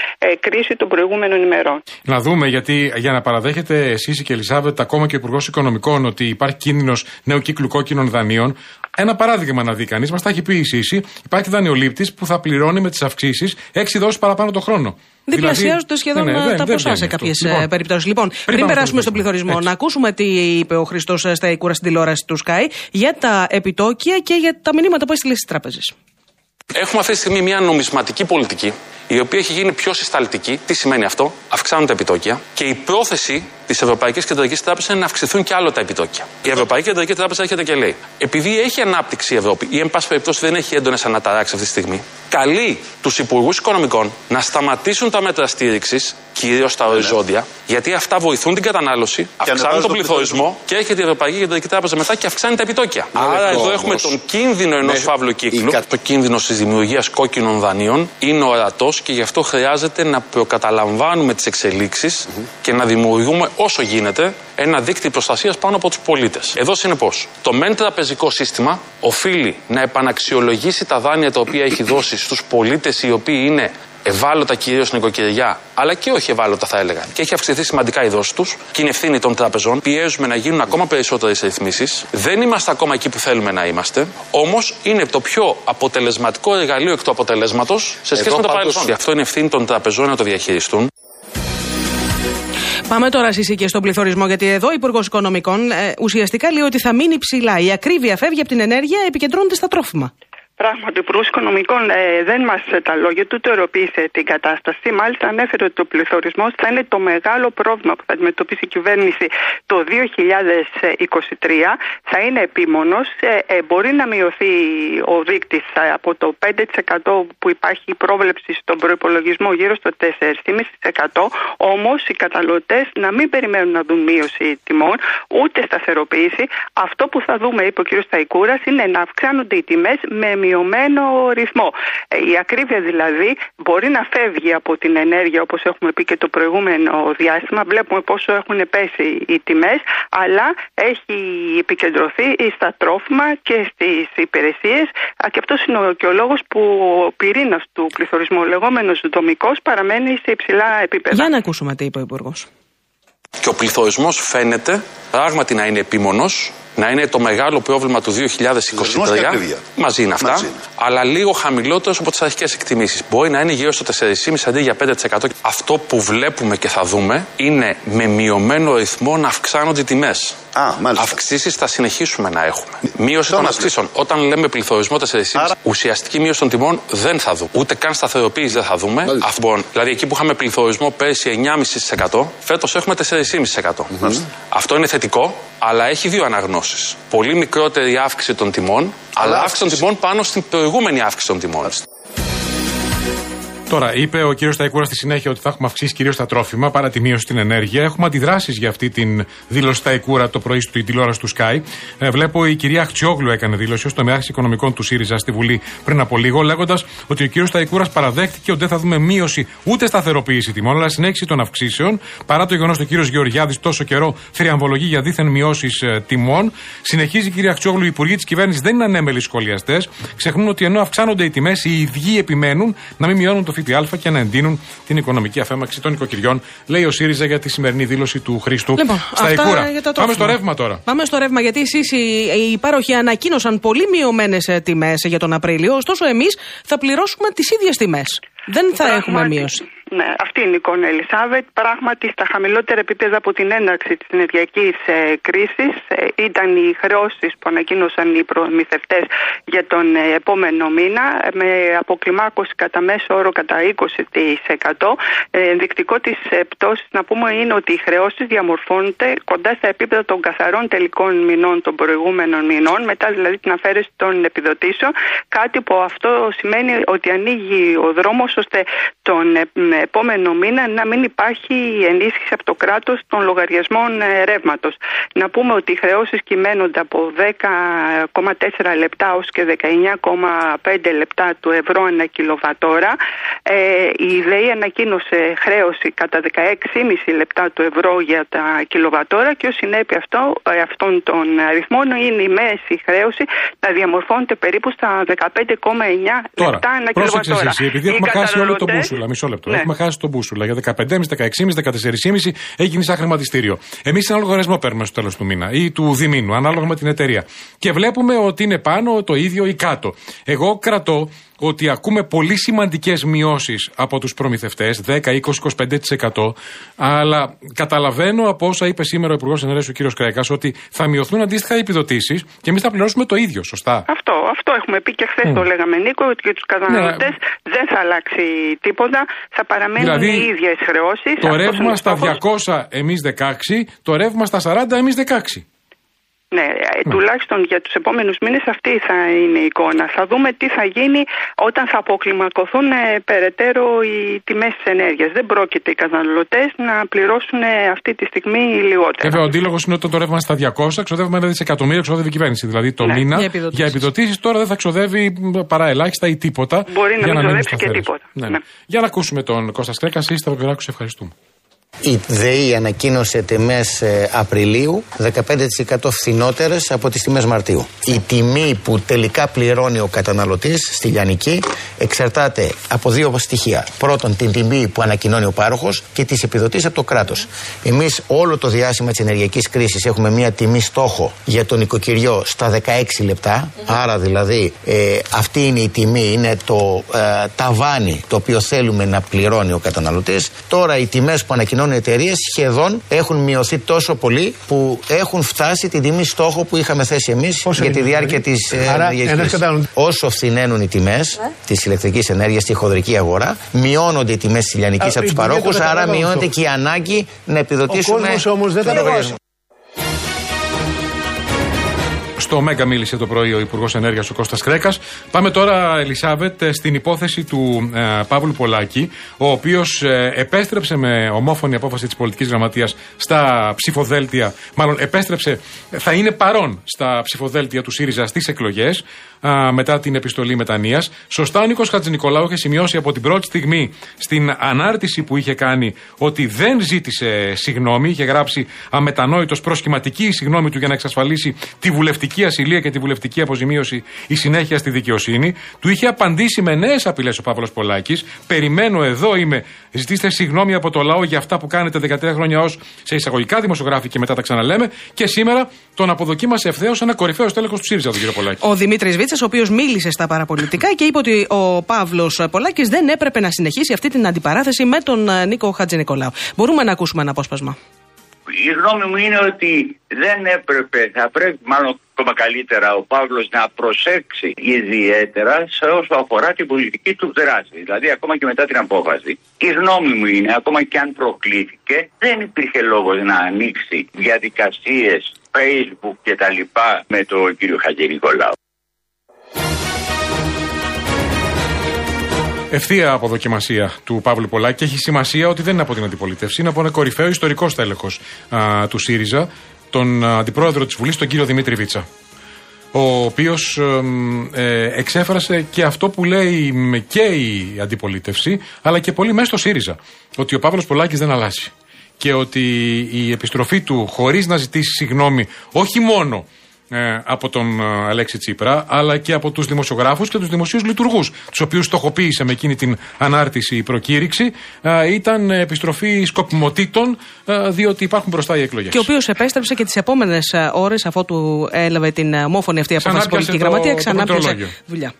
κρίση των προηγούμενων ημερών. Να δούμε, γιατί για να παραδέχετε εσείς και Ελισάβετ, ακόμα και ο Υπουργός Οικονομικών, ότι υπάρχει κίνδυνος νέου κύκλου κόκκινων δανείων. Ένα παράδειγμα να δει κανείς, μας τα έχει πει η ΣΥΣΗ, υπάρχει δανειολήπτης που θα πληρώνει με τις αυξήσεις 6 δόσεις παραπάνω το χρόνο. Διπλασιάζονται σχεδόν τα ποσά σε κάποιες περιπτώσεις. Λοιπόν, πριν περάσουμε στον πληθωρισμό, να ακούσουμε τι είπε ο Χριστός Σταϊκούρας στην τηλεόραση του Sky για τα επιτόκια και για τα μηνύματα που έστειλε στις τράπεζες. Έχουμε αυτή τη στιγμή μια νομισματική πολιτική, η οποία έχει γίνει πιο συσταλτική. Τι σημαίνει αυτό? Αυξάνουν τα επιτόκια και η πρόθεση της Ευρωπαϊκής Κεντρικής Τράπεζας είναι να αυξηθούν και άλλο τα επιτόκια. Η Ευρωπαϊκή Κεντρική Τράπεζα έρχεται και λέει: επειδή έχει ανάπτυξη η Ευρώπη, ή εν πάση περιπτώσει δεν έχει έντονες αναταράξεις αυτή τη στιγμή, καλεί τους υπουργούς οικονομικών να σταματήσουν τα μέτρα στήριξης, κυρίως τα οριζόντια, γιατί αυτά βοηθούν την κατανάλωση, αυξάνουν τον πληθωρισμό και έρχεται η Ευρωπαϊκή Κεντρική Τράπεζα μετά και αυξάνει τα επιτόκια. Άρα εδώ έχουμε τον κίνδυνο ενός φαύλου κύκλου. Το κίνδυνο της δημιουργίας κόκκινων δανείων είναι ορατός και γι' αυτό χρειάζεται να προκαταλαμβάνουμε τις εξελίξεις και να δημιουργούμε όσο γίνεται ένα δίκτυο προστασίας πάνω από τους πολίτες. Εδώ συνεπώς, το μεν τραπεζικό σύστημα οφείλει να επαναξιολογήσει τα δάνεια τα οποία έχει δώσει στους πολίτες οι οποίοι είναι ευάλωτα, κυρίως νοικοκυριά, αλλά και όχι ευάλωτα θα έλεγα. Και έχει αυξηθεί σημαντικά η δόση τους και είναι ευθύνη των τραπεζών. Πιέζουμε να γίνουν ακόμα περισσότερες ρυθμίσεις. Δεν είμαστε ακόμα εκεί που θέλουμε να είμαστε. Όμως είναι το πιο αποτελεσματικό εργαλείο εκ του αποτελέσματος σε σχέση με το παρελθόν. Γι' αυτό είναι ευθύνη των τραπεζών να το διαχειριστούν. Πάμε τώρα και στον πληθωρισμό, γιατί εδώ ο Υπουργός Οικονομικών ουσιαστικά λέει ότι θα μείνει ψηλά. Η ακρίβεια φεύγει από την ενέργεια, επικεντρώνεται στα τρόφιμα. Πράγματι, ο Υπουργός Οικονομικών δεν μας τα λόγια του, τεροποιήσε την κατάσταση. Μάλιστα, ανέφερε ότι ο πληθωρισμός θα είναι το μεγάλο πρόβλημα που θα αντιμετωπίσει η κυβέρνηση το 2023. Θα είναι επίμονος. Μπορεί να μειωθεί ο δείκτης από το 5% που υπάρχει πρόβλεψη στον προϋπολογισμό γύρω στο 4,5%. Όμως, οι καταναλωτές να μην περιμένουν να δουν μείωση τιμών, ούτε σταθεροποίηση. Αυτό που θα δούμε, είπε ο κ. Σταϊκούρας, είναι να αυξάνονται οι τιμές με μειωμένο ρυθμό. Η ακρίβεια δηλαδή μπορεί να φεύγει από την ενέργεια, όπως έχουμε πει και το προηγούμενο διάστημα. Βλέπουμε πόσο έχουν πέσει οι τιμές, αλλά έχει επικεντρωθεί στα τρόφιμα και στις υπηρεσίες. Και αυτός είναι και ο λόγος που ο πυρήνας του πληθωρισμού, ο λεγόμενος δομικός, παραμένει σε υψηλά επίπεδα. Για να ακούσουμε τι είπε ο Υπουργός. Και ο πληθωρισμός φαίνεται πράγματι να είναι επίμονος να είναι το μεγάλο πρόβλημα του 2023. Μαζί είναι αυτά. Αλλά λίγο χαμηλότερο από τις αρχικές εκτιμήσεις. Μπορεί να είναι γύρω στο 4,5% αντί για 5%. Αυτό που βλέπουμε και θα δούμε είναι με μειωμένο ρυθμό να αυξάνονται οι τιμές. Αυξήσεις θα συνεχίσουμε να έχουμε. Μείωση των αυξήσεων. Όταν λέμε πληθωρισμό 4,5%, ουσιαστική μείωση των τιμών δεν θα δούμε. Ούτε καν σταθεροποίηση δεν θα δούμε. Δηλαδή εκεί που είχαμε πληθωρισμό πέρσι 9,5%, φέτος έχουμε 4,5%. Αυτό είναι θετικό, αλλά έχει δύο αναγνώσεις. Πολύ μικρότερη αύξηση των τιμών, αλλά αύξηση των τιμών πάνω στην προηγούμενη αύξηση των τιμών. Τώρα, είπε ο κύριος Σταϊκούρα στη συνέχεια ότι θα έχουμε αυξήσει κυρίως τα τρόφιμα παρά τη μείωση στην ενέργεια. Έχουμε αντιδράσεις για αυτή την δήλωση Σταϊκούρα το πρωί στην τηλεόραση του Sky. Βλέπω η κυρία Αχτσιόγλου έκανε δήλωση ως τομέας οικονομικών του ΣΥΡΙΖΑ στη Βουλή πριν από λίγο, λέγοντας ότι ο κύριος Σταϊκούρας παραδέχτηκε ότι δεν θα δούμε μείωση ούτε σταθεροποίηση τιμών, αλλά συνέχιση των αυξήσεων. Παρά το γεγονός ότι ο κύριος Γεωργιάδης τόσο καιρό θριαμβολογεί για δίθεν μειώσεις τιμών. Συνεχίζει η κυρία Αχτσιόγλου, οι υπουργοί της κυβέρνησης δεν είναι ανέμελοι σχολιαστές. Ξεχνούν ότι ενώ αυξάνονται οι τιμές, οι ίδιοι επιμένουν να μην μειώνουν το ΦΠΑ και να εντείνουν την οικονομική αφέμαξη των οικοκυριών, λέει ο ΣΥΡΙΖΑ για τη σημερινή δήλωση του Χρήστου Σταϊκούρα. Πάμε στο ρεύμα τώρα. Πάμε στο ρεύμα, γιατί εσείς οι υπάροχοι ανακοίνωσαν πολύ μειωμένες τιμές για τον Απρίλιο, ωστόσο εμείς θα πληρώσουμε τις ίδιες τιμές. Δεν θα έχουμε μείωση. Ναι, αυτή είναι η εικόνα, Ελισάβετ. Πράγματι, στα χαμηλότερα επίπεδα από την έναρξη της ενεργειακής κρίσης ήταν οι χρεώσεις που ανακοίνωσαν οι προμηθευτές για τον επόμενο μήνα, με αποκλιμάκωση κατά μέσο όρο κατά 20%. Ενδεικτικό της πτώσης, να πούμε, είναι ότι οι χρεώσεις διαμορφώνονται κοντά στα επίπεδα των καθαρών τελικών μηνών των προηγούμενων μηνών, μετά δηλαδή την αφαίρεση των επιδοτήσεων. Κάτι που αυτό σημαίνει ότι ανοίγει ο δρόμος ώστε τον επόμενο μήνα να μην υπάρχει ενίσχυση από το κράτος των λογαριασμών ρεύματος. Να πούμε ότι οι χρεώσεις κυμαίνονται από 10,4 λεπτά ως και 19,5 λεπτά του ευρώ ανά κιλοβατόρα. Η ΔΕΗ ανακοίνωσε χρέωση κατά 16,5 λεπτά του ευρώ για τα κιλοβατόρα και ως συνέπεια αυτών των αριθμών είναι η μέση χρέωση να διαμορφώνεται περίπου στα 15,9 λεπτά ανά κιλοβατόρα. Επειδή έχουμε χάσει όλο τον μπούσουλα, μισό λεπτό. Ναι. Έχουμε χάσει τον μπούσουλα για 15,5, 16,5, 14,5 έχει γίνει σαν χρηματιστήριο. Εμείς ένα λογαριασμό παίρνουμε στο τέλος του μήνα ή του διμήνου, ανάλογα με την εταιρεία. Και βλέπουμε ότι είναι πάνω το ίδιο ή κάτω. Εγώ κρατώ ότι ακούμε πολύ σημαντικές μειώσεις από τους προμηθευτές, 10, 20, 25%, αλλά καταλαβαίνω από όσα είπε σήμερα ο Υπουργός Ενέργειας ο κ. Κρέκας ότι θα μειωθούν αντίστοιχα οι επιδοτήσεις και εμείς θα πληρώσουμε το ίδιο, σωστά. Αυτό έχουμε πει και χθες το λέγαμε, Νίκο, ότι για τους καταναλωτές δεν θα αλλάξει τίποτα, θα παραμένουν δηλαδή, οι ίδιες χρεώσεις. Το ρεύμα στα 200 εμείς 16, το ρεύμα στα 40 εμείς 16. Ναι, τουλάχιστον για τους επόμενους μήνες αυτή θα είναι η εικόνα. Θα δούμε τι θα γίνει όταν θα αποκλιμακωθούν περαιτέρω οι τιμές της ενέργειας. Δεν πρόκειται οι καταναλωτές να πληρώσουν αυτή τη στιγμή λιγότερα. Βέβαια, ο αντίλογος είναι ότι το ρεύμα στα 200, ξοδεύουμε 1 δισεκατομμύριο, ξοδεύει η κυβέρνηση. Δηλαδή το μήνα για επιδοτήσεις τώρα δεν θα ξοδεύει παρά ελάχιστα ή τίποτα. Μπορεί να μην ξοδεύσει και τίποτα. Ναι. Για να ακούσουμε τον Κώστα Κρέκα, εσείς Σταυροπυράκου, ευχαριστούμε. Η ΔΕΗ ανακοίνωσε τιμές Απριλίου 15% φθηνότερες από τις τιμές Μαρτίου. Η τιμή που τελικά πληρώνει ο καταναλωτής στη λιανική εξαρτάται από δύο στοιχεία. Πρώτον, την τιμή που ανακοινώνει ο πάροχος και τις επιδοτήσεις από το κράτος. Εμείς όλο το διάστημα της ενεργειακής κρίσης έχουμε μια τιμή στόχο για τον οικοκυριό στα 16 λεπτά. Άρα δηλαδή αυτή είναι η τιμή, είναι το ταβάνι το οποίο θέλουμε να πληρώνει ο καταναλωτής. Τώρα οι τιμές που ανακοινώνουν οι εταιρείες σχεδόν έχουν μειωθεί τόσο πολύ που έχουν φτάσει την τιμή στόχο που είχαμε θέσει εμείς για τη διάρκεια της ενεργειακής κρίσης. Όσο φθηναίνουν οι τιμές της ηλεκτρικής ενέργειας στη χονδρική αγορά, μειώνονται οι τιμές της λιανικής από τους παρόχους, άρα μειώνεται και η ανάγκη να επιδοτήσουμε τον λογαριασμό. Στο Μέγκα μίλησε το πρωί ο Υπουργός Ενέργειας ο Κώστας Κρέκας. Πάμε τώρα, Ελισάβετ, στην υπόθεση του Παύλου Πολάκη, ο οποίος επέστρεψε με ομόφωνη απόφαση της πολιτικής γραμματείας στα ψηφοδέλτια, μάλλον επέστρεψε, θα είναι παρόν στα ψηφοδέλτια του ΣΥΡΙΖΑ στις εκλογές. μετά την επιστολή μετανοίας. Σωστά ο Νίκος Χατζηνικολάου είχε σημειώσει από την πρώτη στιγμή στην ανάρτηση που είχε κάνει ότι δεν ζήτησε συγγνώμη. Είχε γράψει αμετανόητος προσχηματική η συγγνώμη του για να εξασφαλίσει τη βουλευτική ασυλία και τη βουλευτική αποζημίωση η συνέχεια στη δικαιοσύνη. Του είχε απαντήσει με νέες απειλές ο Παύλος Πολάκης. Περιμένω, εδώ είμαι. Ζητήστε συγγνώμη από το λαό για αυτά που κάνετε 13 χρόνια ως σε εισαγωγικά δημοσιογράφοι και μετά τα ξαναλέμε. Και σήμερα τον αποδοκίμασε ευθέως ένα κορυφαίο στέλεχος του ΣΥΡΙΖΑ, τον κύριο Πολάκη. Ο Δημήτρης Βίτσας, ο οποίος μίλησε στα παραπολιτικά και είπε ότι ο Παύλος Πολάκης δεν έπρεπε να συνεχίσει αυτή την αντιπαράθεση με τον Νίκο Χατζηνικολάου. Μπορούμε να ακούσουμε ένα απόσπασμα. Η γνώμη μου είναι ότι δεν έπρεπε, θα πρέπει μάλλον ακόμα καλύτερα ο Παύλος να προσέξει ιδιαίτερα σε όσο αφορά την πολιτική του δράση. Δηλαδή ακόμα και μετά την απόφαση. Η γνώμη μου είναι, ακόμα και αν προκλήθηκε, δεν υπήρχε λόγος να ανοίξει διαδικασίες Facebook και τα λοιπά με τον κύριο Χατζηνικολάου. Ευθεία αποδοκιμασία του Παύλου Πολάκη και έχει σημασία ότι δεν είναι από την αντιπολίτευση, είναι από ένα κορυφαίο ιστορικό στέλεχος του ΣΥΡΙΖΑ, τον αντιπρόεδρο της Βουλής, τον κύριο Δημήτρη Βίτσα. Ο οποίος εξέφρασε και αυτό που λέει και η αντιπολίτευση, αλλά και πολύ μέσα στο ΣΥΡΙΖΑ, ότι ο Παύλος Πολάκης δεν αλλάζει. Και ότι η επιστροφή του χωρίς να ζητήσει συγγνώμη όχι μόνο από τον Αλέξη Τσίπρα, αλλά και από τους δημοσιογράφους και τους δημοσίους λειτουργούς, τους οποίους στοχοποίησε με εκείνη την ανάρτηση η προκήρυξη, ήταν επιστροφή σκοπιμοτήτων, διότι υπάρχουν μπροστά οι εκλογές. Και ο οποίος επέστρεψε και τις επόμενες ώρες, αφότου έλαβε την ομόφωνη αυτή απόφαση πολιτική γραμματεία, ξανά πιάσε δουλειά.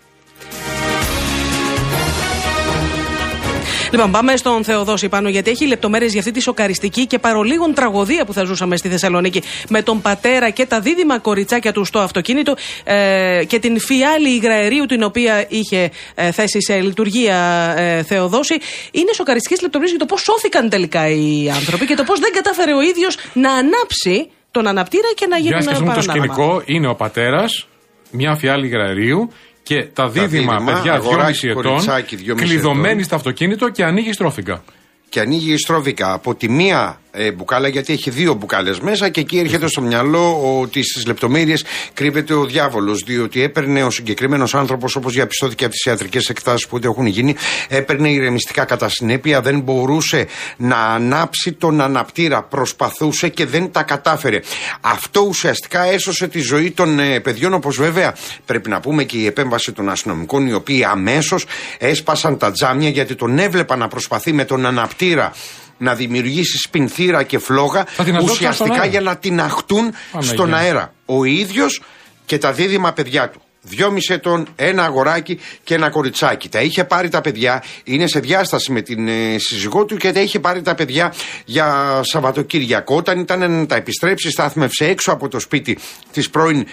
Λοιπόν, πάμε στον Θεοδόση πάνω, γιατί έχει λεπτομέρειες για αυτή τη σοκαριστική και παρολίγων τραγωδία που θα ζούσαμε στη Θεσσαλονίκη με τον πατέρα και τα δίδυμα κοριτσάκια του στο αυτοκίνητο και την φιάλη υγραερίου την οποία είχε θέσει σε λειτουργία, Θεοδόση. Είναι σοκαριστικές λεπτομέρειες για το πώς σώθηκαν τελικά οι άνθρωποι και το πώς δεν κατάφερε ο ίδιος να ανάψει τον αναπτήρα και να γίνουν παρανάμα. Το σκηνικό είναι ο πατέρας, μια φιάλη υγραερίου και τα δίδυμα παιδιά 2,5 ετών κλειδωμένοι στο αυτοκίνητο και ανοίγει στρόφιγγα. Και ανοίγει στρόφιγγα από τη μία μπουκάλα, γιατί έχει 2 μπουκάλες μέσα, και εκεί έρχεται στο μυαλό ότι στις λεπτομέρειες κρύβεται ο διάβολος. Διότι έπαιρνε ο συγκεκριμένος άνθρωπος, όπως διαπιστώθηκε από τις ιατρικές εκτάσεις που έχουν γίνει, έπαιρνε ηρεμιστικά κατά συνέπεια, δεν μπορούσε να ανάψει τον αναπτήρα. Προσπαθούσε και δεν τα κατάφερε. Αυτό ουσιαστικά έσωσε τη ζωή των παιδιών, όπως βέβαια πρέπει να πούμε και η επέμβαση των αστυνομικών, οι οποίοι αμέσως έσπασαν τα τζάμια, γιατί τον έβλεπαν να προσπαθεί με τον αναπτήρα να δημιουργήσει σπινθήρα και φλόγα, ουσιαστικά για να την αχτούν στον αέρα. Ο ίδιος και τα δίδυμα παιδιά του. 2,5 ετών, ένα αγοράκι και ένα κοριτσάκι. Τα είχε πάρει τα παιδιά, είναι σε διάσταση με την σύζυγό του και τα είχε πάρει τα παιδιά για Σαββατοκύριακο. Όταν ήταν να τα επιστρέψει, στάθμευσε έξω από το σπίτι της πρώην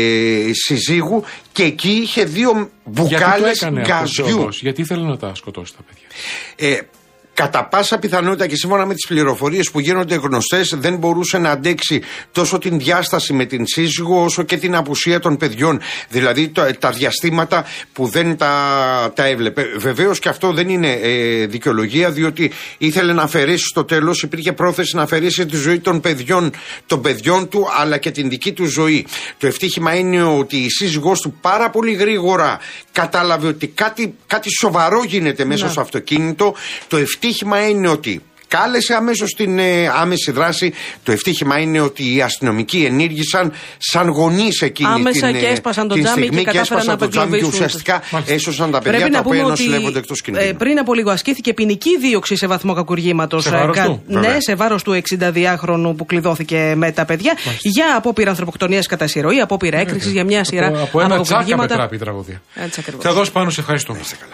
συζύγου και εκεί είχε 2 μπουκάλες γκαζιού. Γιατί ήθελε να τα σκοτώσει τα παιδιά. Κατά πάσα πιθανότητα και σύμφωνα με τις πληροφορίες που γίνονται γνωστές, δεν μπορούσε να αντέξει τόσο την διάσταση με την σύζυγο όσο και την απουσία των παιδιών. Δηλαδή τα διαστήματα που δεν τα έβλεπε. Βεβαίως και αυτό δεν είναι δικαιολογία, διότι ήθελε να αφαιρέσει στο τέλος, υπήρχε πρόθεση να αφαιρέσει τη ζωή των παιδιών του, αλλά και την δική του ζωή. Το ευτύχημα είναι ότι η σύζυγός του πάρα πολύ γρήγορα κατάλαβε ότι κάτι σοβαρό γίνεται μέσα στο αυτοκίνητο. Το ευτύχημα είναι ότι κάλεσε αμέσως την άμεση δράση. Το ευτύχημα είναι ότι οι αστυνομικοί ενήργησαν σαν γονείς εκείνη άμεσα και έσπασαν το τζάμι και κατάφεραν να απεγκλωβίσουν. Και ουσιαστικά έσωσαν τα παιδιά τα οποία νοσηλεύονται εκτός κινδύνου. Πριν από λίγο ασκήθηκε ποινική δίωξη σε βαθμό κακουργήματος. Σε βάρος του 62χρονου που κλειδώθηκε με τα παιδιά για απόπειρα ανθρωποκτονίας κατά συρροή, απόπειρα έκρηξης για μια σειρά από ένα τσάκα μετράπη η τραγωδία. Θα δώσω πάνω, σε ευχαριστώ.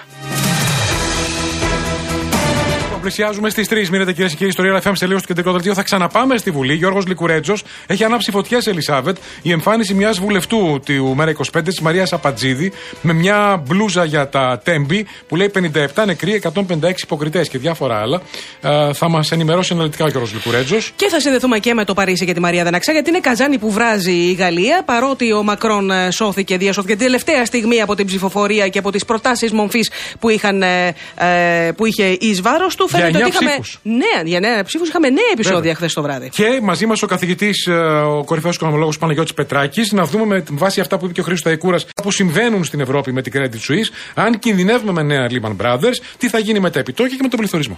Πλησιάζουμε στις 3. Μείνετε κυρίες και κύριοι στο Real FM, σε λίγο στο κεντρικό δελτίο. Θα ξαναπάμε στη Βουλή. Γιώργος Λικουρέτζος έχει ανάψει φωτιές, Ελισάβετ. Η εμφάνιση μιας βουλευτού του ΜέΡΑ25, της Μαρίας Απατζίδη, με μια μπλούζα για τα Τέμπη που λέει 57 νεκροί, 156 υποκριτές και διάφορα άλλα. Θα μας ενημερώσει αναλυτικά ο Γιώργος Λικουρέτζος. Και θα συνδεθούμε και με το Παρίσι και τη Μαρία Δαναξά, γιατί είναι καζάνι που βράζει η Γαλλία. Παρότι ο Μακρόν διασώθηκε την τελευταία στιγμή από την ψηφοφορία και από τις προτάσεις μομφής που είχε εις βάρος του. φαίνεται ότι είχαμε. Για νέα ψήφους είχαμε νέα επεισόδια χθες το βράδυ. Και μαζί μας ο καθηγητής, ο κορυφαίος οικονομολόγος Παναγιώτης Πετράκης, να δούμε με βάση αυτά που είπε και ο Χρήστος Ταϊκούρας που συμβαίνουν στην Ευρώπη με την Credit Suisse, αν κινδυνεύουμε με νέα Lehman Brothers, τι θα γίνει με τα επιτόκια και με τον πληθωρισμό.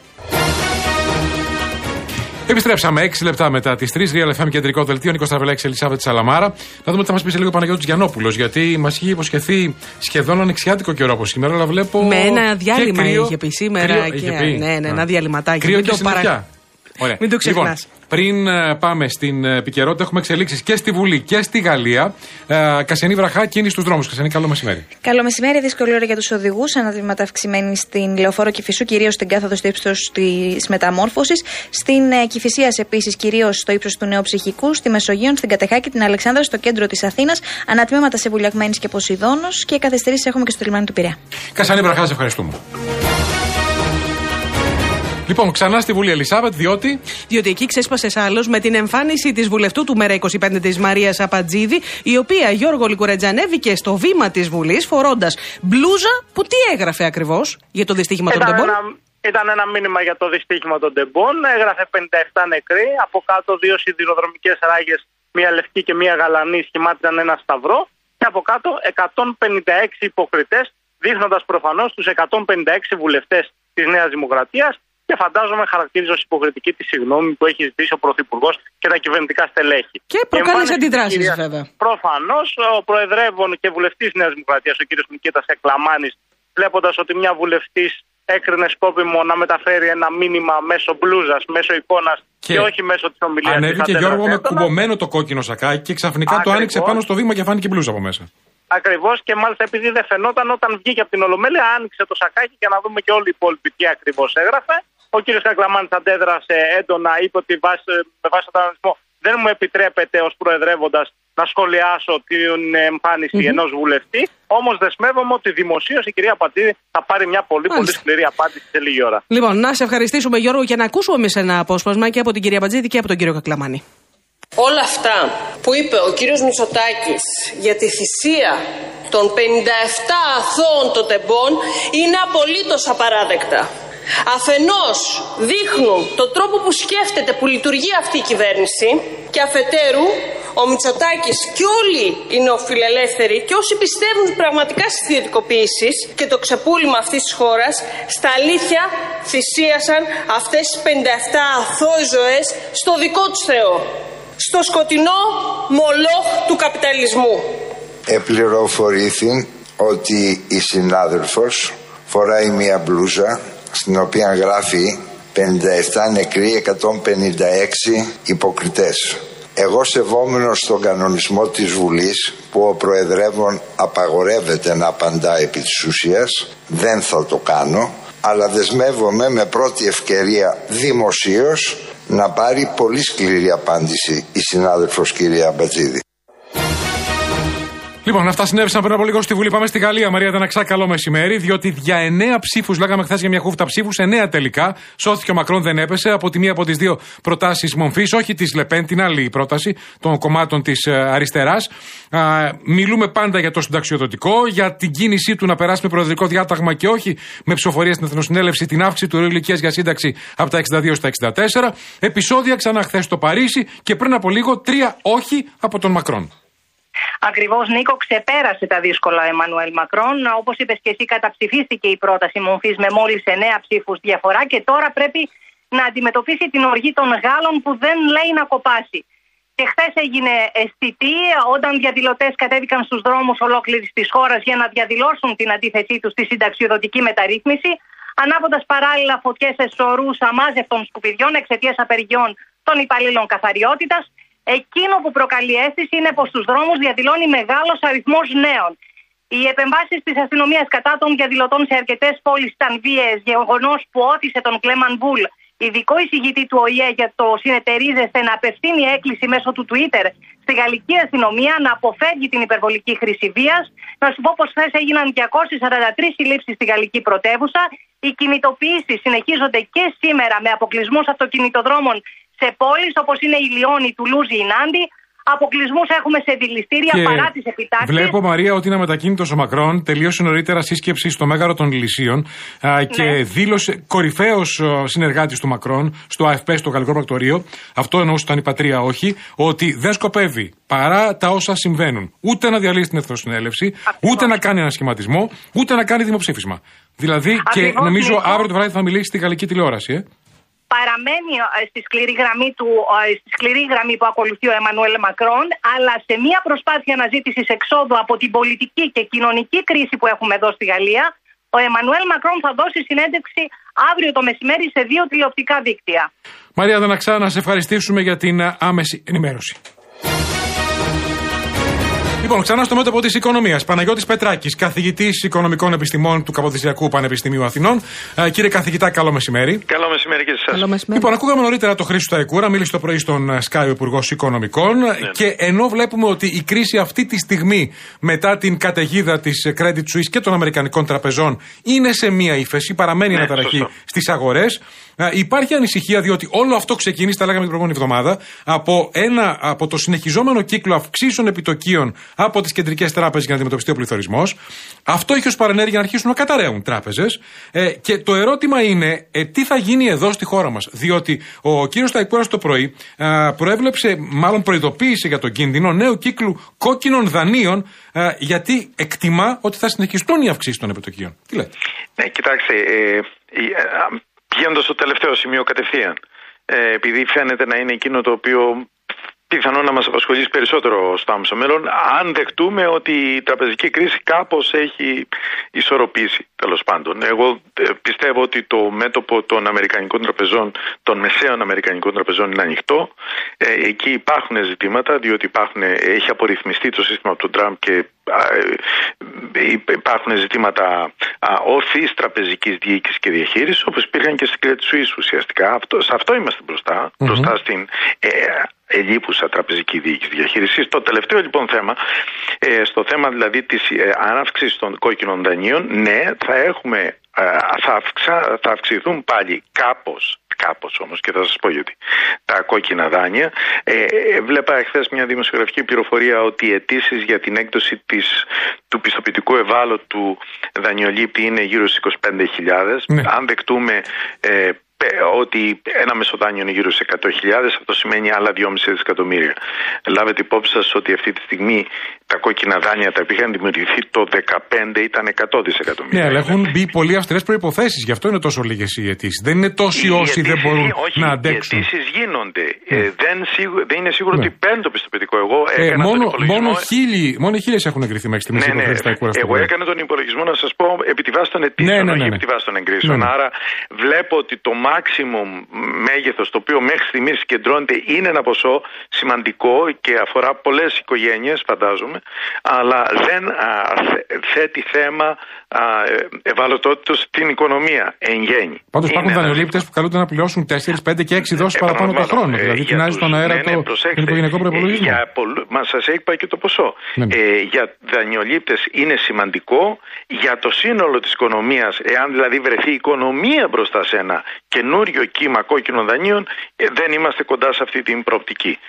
Επιστρέψαμε 6 λεπτά μετά τις 3. Real FM κεντρικό δελτίο. Νίκος Στραβελάκης, Ελισάβετ Σαλαμάρα. Να δούμε τι θα μας πει σε λίγο ο Παναγιώτης Γιαννόπουλος. Γιατί μας είχε υποσχεθεί σχεδόν ανοιξιάτικο καιρό από σήμερα, αλλά βλέπω. Με ένα διάλειμμα είχε πει σήμερα. Ναι, ένα διαλυματάκι. Κρύο και συννεφιά. Ωραία. Μην το ξεχνάς. Λοιπόν, πριν πάμε στην επικαιρότητα, έχουμε εξελίξεις και στη Βουλή και στη Γαλλία. Κασιανή βραχά, κίνηση στους δρόμους. Κασιανή, καλό μεσημέρι. Καλό μεσημέρι, δύσκολη ώρα για τους οδηγούς. Αναδρομικά αυξημένη στην Λεωφόρο Κηφισού, κυρίως στην κάθοδο στο ύψος της Μεταμόρφωσης. Στην Κηφισίας επίσης, κυρίως στο ύψος του Νεοψυχικού. Στη Μεσογείων, στην Κατεχάκη, την Αλεξάνδρα, στο κέντρο της Αθήνας. Ανατμήματα σε Βουλιαγμένης και Ποσειδώνος και καθυστερήσεις έχουμε και στο λιμάνι του Πειραιά. Κασιανή βραχά, σε ευχαριστούμε. Λοιπόν, ξανά στη Βουλή, Ελισάβετ, διότι εκεί ξέσπασε άλλος με την εμφάνιση της βουλευτού του ΜΕΡΑ25 της Μαρίας Απατζίδη, η οποία, Γιώργο Λικουρέτζη, ανέβηκε στο βήμα της Βουλής φορώντας μπλούζα που τι έγραφε ακριβώς για το δυστύχημα των τεμπών. Ήταν ένα μήνυμα για το δυστύχημα των τεμπών. Έγραφε 57 νεκροί. Από κάτω 2 σιδηροδρομικές ράγες, μία λευκή και μία γαλανή, σχημάτιζαν ένα σταυρό. Και από κάτω 156 υποκριτές, δείχνοντας προφανώς τους 156 βουλευτές της Νέας Δημοκρατίας. Και φαντάζομαι χαρακτηρίζει ως υποκριτική τη συγγνώμη που έχει ζητήσει ο Πρωθυπουργός και τα κυβερνητικά στελέχη. Και προκάλεσε αντιδράσεις, βέβαια. Προφανώς, ο Προεδρεύων και βουλευτής Νέας Δημοκρατίας, ο κ. Νικήτας Κακλαμάνης, βλέποντας ότι μια βουλευτής έκρινε σκόπιμο να μεταφέρει ένα μήνυμα μέσω μπλούζας, μέσω εικόνας και όχι μέσω της ομιλίας. Ανέβηκε, Γιώργο, με κουμπωμένο το κόκκινο σακάκι και ξαφνικά το άνοιξε πάνω στο βήμα και φάνηκε μπλούζα από μέσα. Ακριβώς, και μάλιστα επειδή δεν φαινόταν, όταν βγήκε από την Ολομέλεια, άνοιξε το σακάκι για να δούμε και όλοι οι υπόλοιποι τι ακριβώς έγραφε. Ο κύριος Κακλαμάνης αντέδρασε έντονα, είπε ότι με βάση τον κανονισμό δεν μου επιτρέπεται ως προεδρεύοντας να σχολιάσω την εμφάνιση ενός βουλευτή. Όμως δεσμεύομαι ότι δημοσίως η κυρία Πατζίδη θα πάρει μια πολύ σκληρή απάντηση σε λίγη ώρα. Λοιπόν, να σε ευχαριστήσουμε, Γιώργο, και να ακούσουμε εμείς ένα απόσπασμα και από την κυρία Πατζίδη και από τον κύριο Κακλαμάνη. Όλα αυτά που είπε ο κύριος Μητσοτάκης για τη θυσία των 57 αθώων των τεμπών είναι απολύτως απαράδεκτα. Αφενός δείχνουν τον τρόπο που σκέφτεται, που λειτουργεί αυτή η κυβέρνηση, και αφετέρου ο Μητσοτάκης και όλοι οι νεοφιλελεύθεροι και όσοι πιστεύουν πραγματικά στις ιδιωτικοποιήσεις και το ξεπούλημα αυτής της χώρας, στα αλήθεια θυσίασαν αυτές τις 57 αθώες ζωές στο δικό τους Θεό, στο σκοτεινό μολόχ του καπιταλισμού. Επληροφορήθη ότι η συνάδελφος φοράει μια μπλούζα στην οποία γράφει 57 νεκροί, 156 υποκριτές. Εγώ, σεβόμενος στον κανονισμό της Βουλής που ο Προεδρεύων απαγορεύεται να απαντά επί της ουσίας, δεν θα το κάνω, αλλά δεσμεύομαι με πρώτη ευκαιρία δημοσίως να πάρει πολύ σκληρή απάντηση η συνάδελφος κυρία Μπατζίδη. Λοιπόν, αυτά συνέβησαν πριν από λίγο στη Βουλή. Πάμε στη Γαλλία. Μαρία Δαναξά, καλό μεσημέρι. Διότι για 9 ψήφους, λέγαμε χθες για μια χούφτα ψήφους, 9 τελικά. Σώθηκε ο Μακρόν, δεν έπεσε από τη μία από τις δύο προτάσεις Μονφής, όχι της Λεπέν, την άλλη πρόταση των κομμάτων της αριστεράς. Μιλούμε πάντα για το συνταξιοδοτικό, για την κίνησή του να περάσει με προεδρικό διάταγμα και όχι με ψηφοφορία στην Εθνοσυνέλευση, την αύξηση του ορίου ηλικίας για σύνταξη από τα 62 στα 64. Επεισόδια ξανά χθες στο Παρίσι και πριν από λίγο 3 όχι από τον Μακρόν. Ακριβώς, Νίκο, ξεπέρασε τα δύσκολα ο Εμμανουέλ Μακρόν. Όπως είπες και εσύ, καταψηφίστηκε η πρόταση Μονφής με μόλις 9 ψήφους διαφορά και τώρα πρέπει να αντιμετωπίσει την οργή των Γάλλων που δεν λέει να κοπάσει. Και χθες έγινε αισθητή όταν διαδηλωτές κατέβηκαν στους δρόμους ολόκληρης της χώρας για να διαδηλώσουν την αντίθεσή τους στη συνταξιοδοτική μεταρρύθμιση, ανάβοντας παράλληλα φωτιές σε σωρούς αμάζευτων σκουπιδιών εξαιτίας απεργιών των υπαλλήλων καθαριότητας. Εκείνο που προκαλεί αίσθηση είναι πως στους δρόμους διαδηλώνει μεγάλος αριθμός νέων. Οι επεμβάσεις της αστυνομίας κατά των διαδηλωτών σε αρκετές πόλεις ήταν βίαιες, γεγονός που όθησε τον Κλέμαν Μπούλ, ειδικό εισηγητή του ΟΗΕ για το συνεταιρίζεστε, να απευθύνει έκκληση μέσω του Twitter στη γαλλική αστυνομία να αποφεύγει την υπερβολική χρήση βίας. Να σου πω πως χθες έγιναν 243 συλλήψεις στη γαλλική πρωτεύουσα. Οι κινητοποιήσεις συνεχίζονται και σήμερα με αποκλεισμούς αυτοκινητοδρόμων σε πόλεις όπως είναι η Λιόν, η Τουλούζη, η Νάντι. Αποκλεισμούς έχουμε σε δηληστήρια παρά τις επιτάξεις. Βλέπω, Μαρία, ότι είναι αμετακίνητος ο Μακρόν. Τελείωσε νωρίτερα σύσκεψη στο Μέγαρο των Ηλυσίων και δήλωσε κορυφαίος συνεργάτης του Μακρόν στο ΑΕΦΠ, στο Γαλλικό Πρακτορείο. Αυτό εννοούσε όταν η πατρία όχι, ότι δεν σκοπεύει παρά τα όσα συμβαίνουν ούτε να διαλύσει την Εθνοσυνέλευση, ούτε να κάνει ένα σχηματισμό, ούτε να κάνει δημοψήφισμα. Δηλαδή, και νομίζω αύριο το βράδυ θα μιλήσει στη γαλλική τηλεόραση. Παραμένει στη σκληρή γραμμή που ακολουθεί ο Εμμανουέλ Μακρόν, αλλά σε μια προσπάθεια αναζήτησης εξόδου από την πολιτική και κοινωνική κρίση που έχουμε εδώ στη Γαλλία, ο Εμμανουέλ Μακρόν θα δώσει συνέντευξη αύριο το μεσημέρι σε 2 τηλεοπτικά δίκτυα. Μαρία Δαναξά, να σε ευχαριστήσουμε για την άμεση ενημέρωση. Λοιπόν, ξανά στο μέτωπο της οικονομίας. Παναγιώτης Πετράκης, καθηγητής οικονομικών επιστημών του Καποδιστριακού Πανεπιστημίου Αθηνών. Κύριε καθηγητά, καλό μεσημέρι. Καλό μεσημέρι και σε εσάς. Λοιπόν, ακούγαμε νωρίτερα το Χρήστο Σταϊκούρα, μίλησε το πρωί στον Sky ο Υπουργός Οικονομικών. Και ενώ βλέπουμε ότι η κρίση αυτή τη στιγμή, μετά την καταιγίδα της Credit Suisse και των Αμερικανικών τραπεζών, είναι σε μία ύφεση, παραμένει αναταραχή στις αγορές. Υπάρχει ανησυχία, διότι όλο αυτό ξεκίνησε, τα λέγαμε την προηγούμενη εβδομάδα, από το συνεχιζόμενο κύκλο αυξήσεων επιτοκίων από τις κεντρικές τράπεζες για να αντιμετωπιστεί ο πληθωρισμός. Αυτό έχει ως παρενέργεια να αρχίσουν να καταραίουν τράπεζες. Και το ερώτημα είναι, τι θα γίνει εδώ στη χώρα μας. Διότι ο κύριος Σταϊκούρας το πρωί προειδοποίησε για τον κίνδυνο νέου κύκλου κόκκινων δανείων, γιατί εκτιμά ότι θα συνεχιστούν οι αυξήσεις των επιτοκίων. Τι λέτε? Ναι, κοιτάξτε. Πηγαίνοντας στο τελευταίο σημείο κατευθείαν, επειδή φαίνεται να είναι εκείνο το οποίο πιθανόν να μας απασχολήσει περισσότερο στο άμεσο μέλλον, αν δεχτούμε ότι η τραπεζική κρίση κάπως έχει ισορροπήσει, τέλος πάντων. Εγώ πιστεύω ότι το μέτωπο των Αμερικανικών τραπεζών, των μεσαίων Αμερικανικών τραπεζών είναι ανοιχτό. Εκεί υπάρχουν ζητήματα, διότι έχει απορριθμιστεί το σύστημα από τον Τραμπ και υπάρχουν ζητήματα ορθής τραπεζικής διοίκησης και διαχείρισης, όπως υπήρχαν και στην Credit Suisse ουσιαστικά. Σε αυτό είμαστε μπροστά στην ελίπουσα τραπεζική διοίκηση διαχείριση. Το τελευταίο λοιπόν θέμα, στο θέμα δηλαδή της ανάυξησης των κόκκινων δανείων, ναι, θα αυξηθούν πάλι κάπως όμως, και θα σας πω γιατί, τα κόκκινα δάνεια. Βλέπα εχθές μια δημοσιογραφική πληροφορία ότι οι αιτήσεις για την έκδοση του πιστοποιητικού ευάλωτου δανειολήπτη είναι γύρω στις 25.000. Ναι. Αν δεκτούμε ότι ένα μεσοδάνειο είναι γύρω σε 100.000, αυτό σημαίνει άλλα 2,5 δισεκατομμύρια. Λάβετε υπόψη σας ότι αυτή τη στιγμή τα κόκκινα δάνεια τα οποία είχαν δημιουργηθεί το 2015 ήταν 100 δισεκατομμύρια. Ναι, αλλά έχουν μπει πολύ αυστηρές προϋποθέσεις, γι' αυτό είναι τόσο λίγες οι αιτήσεις. Δεν είναι τόσοι όσοι δεν μπορούν να αντέξουν. Οι αιτήσεις γίνονται. Δεν είναι σίγουρο ότι παίρνει το πιστοποιητικό. Εγώ έκανα τον υπολογισμό. Μόνο 1.000 έχουν εγκριθεί μέχρι στιγμής. Εγώ έκανα τον υπολογισμό, να σας πω, επί τη βάση των αιτήσεων, όχι επί τη βάση των εγκρίσεων. Άρα βλέπω ότι το maximum μέγεθος το οποίο μέχρι στιγμής συγκεντρώνεται είναι ένα ποσό σημαντικό και αφορά πολλές οικογένειες, φαντάζομαι, αλλά δεν θέτει θέμα ευαλωτότητας στην οικογένεια εν γέννη. Πάντως υπάρχουν δανειολήπτες που καλούνται να πληρώσουν 4, 5 και 6 δόσεις παραπάνω το χρόνο. Δηλαδή τεινάζει στον αέρα τον οικογενειακό προϋπολογισμό. Μα σας είπα και το ποσό. Για δανειολήπτες είναι σημαντικό. Για το σύνολο της οικονομίας, εάν δηλαδή βρεθεί η οικονομία μπροστά σε ένα καινούριο κύμα κόκκινων δανείων, δεν είμαστε κοντά σε αυτή την προοπτική.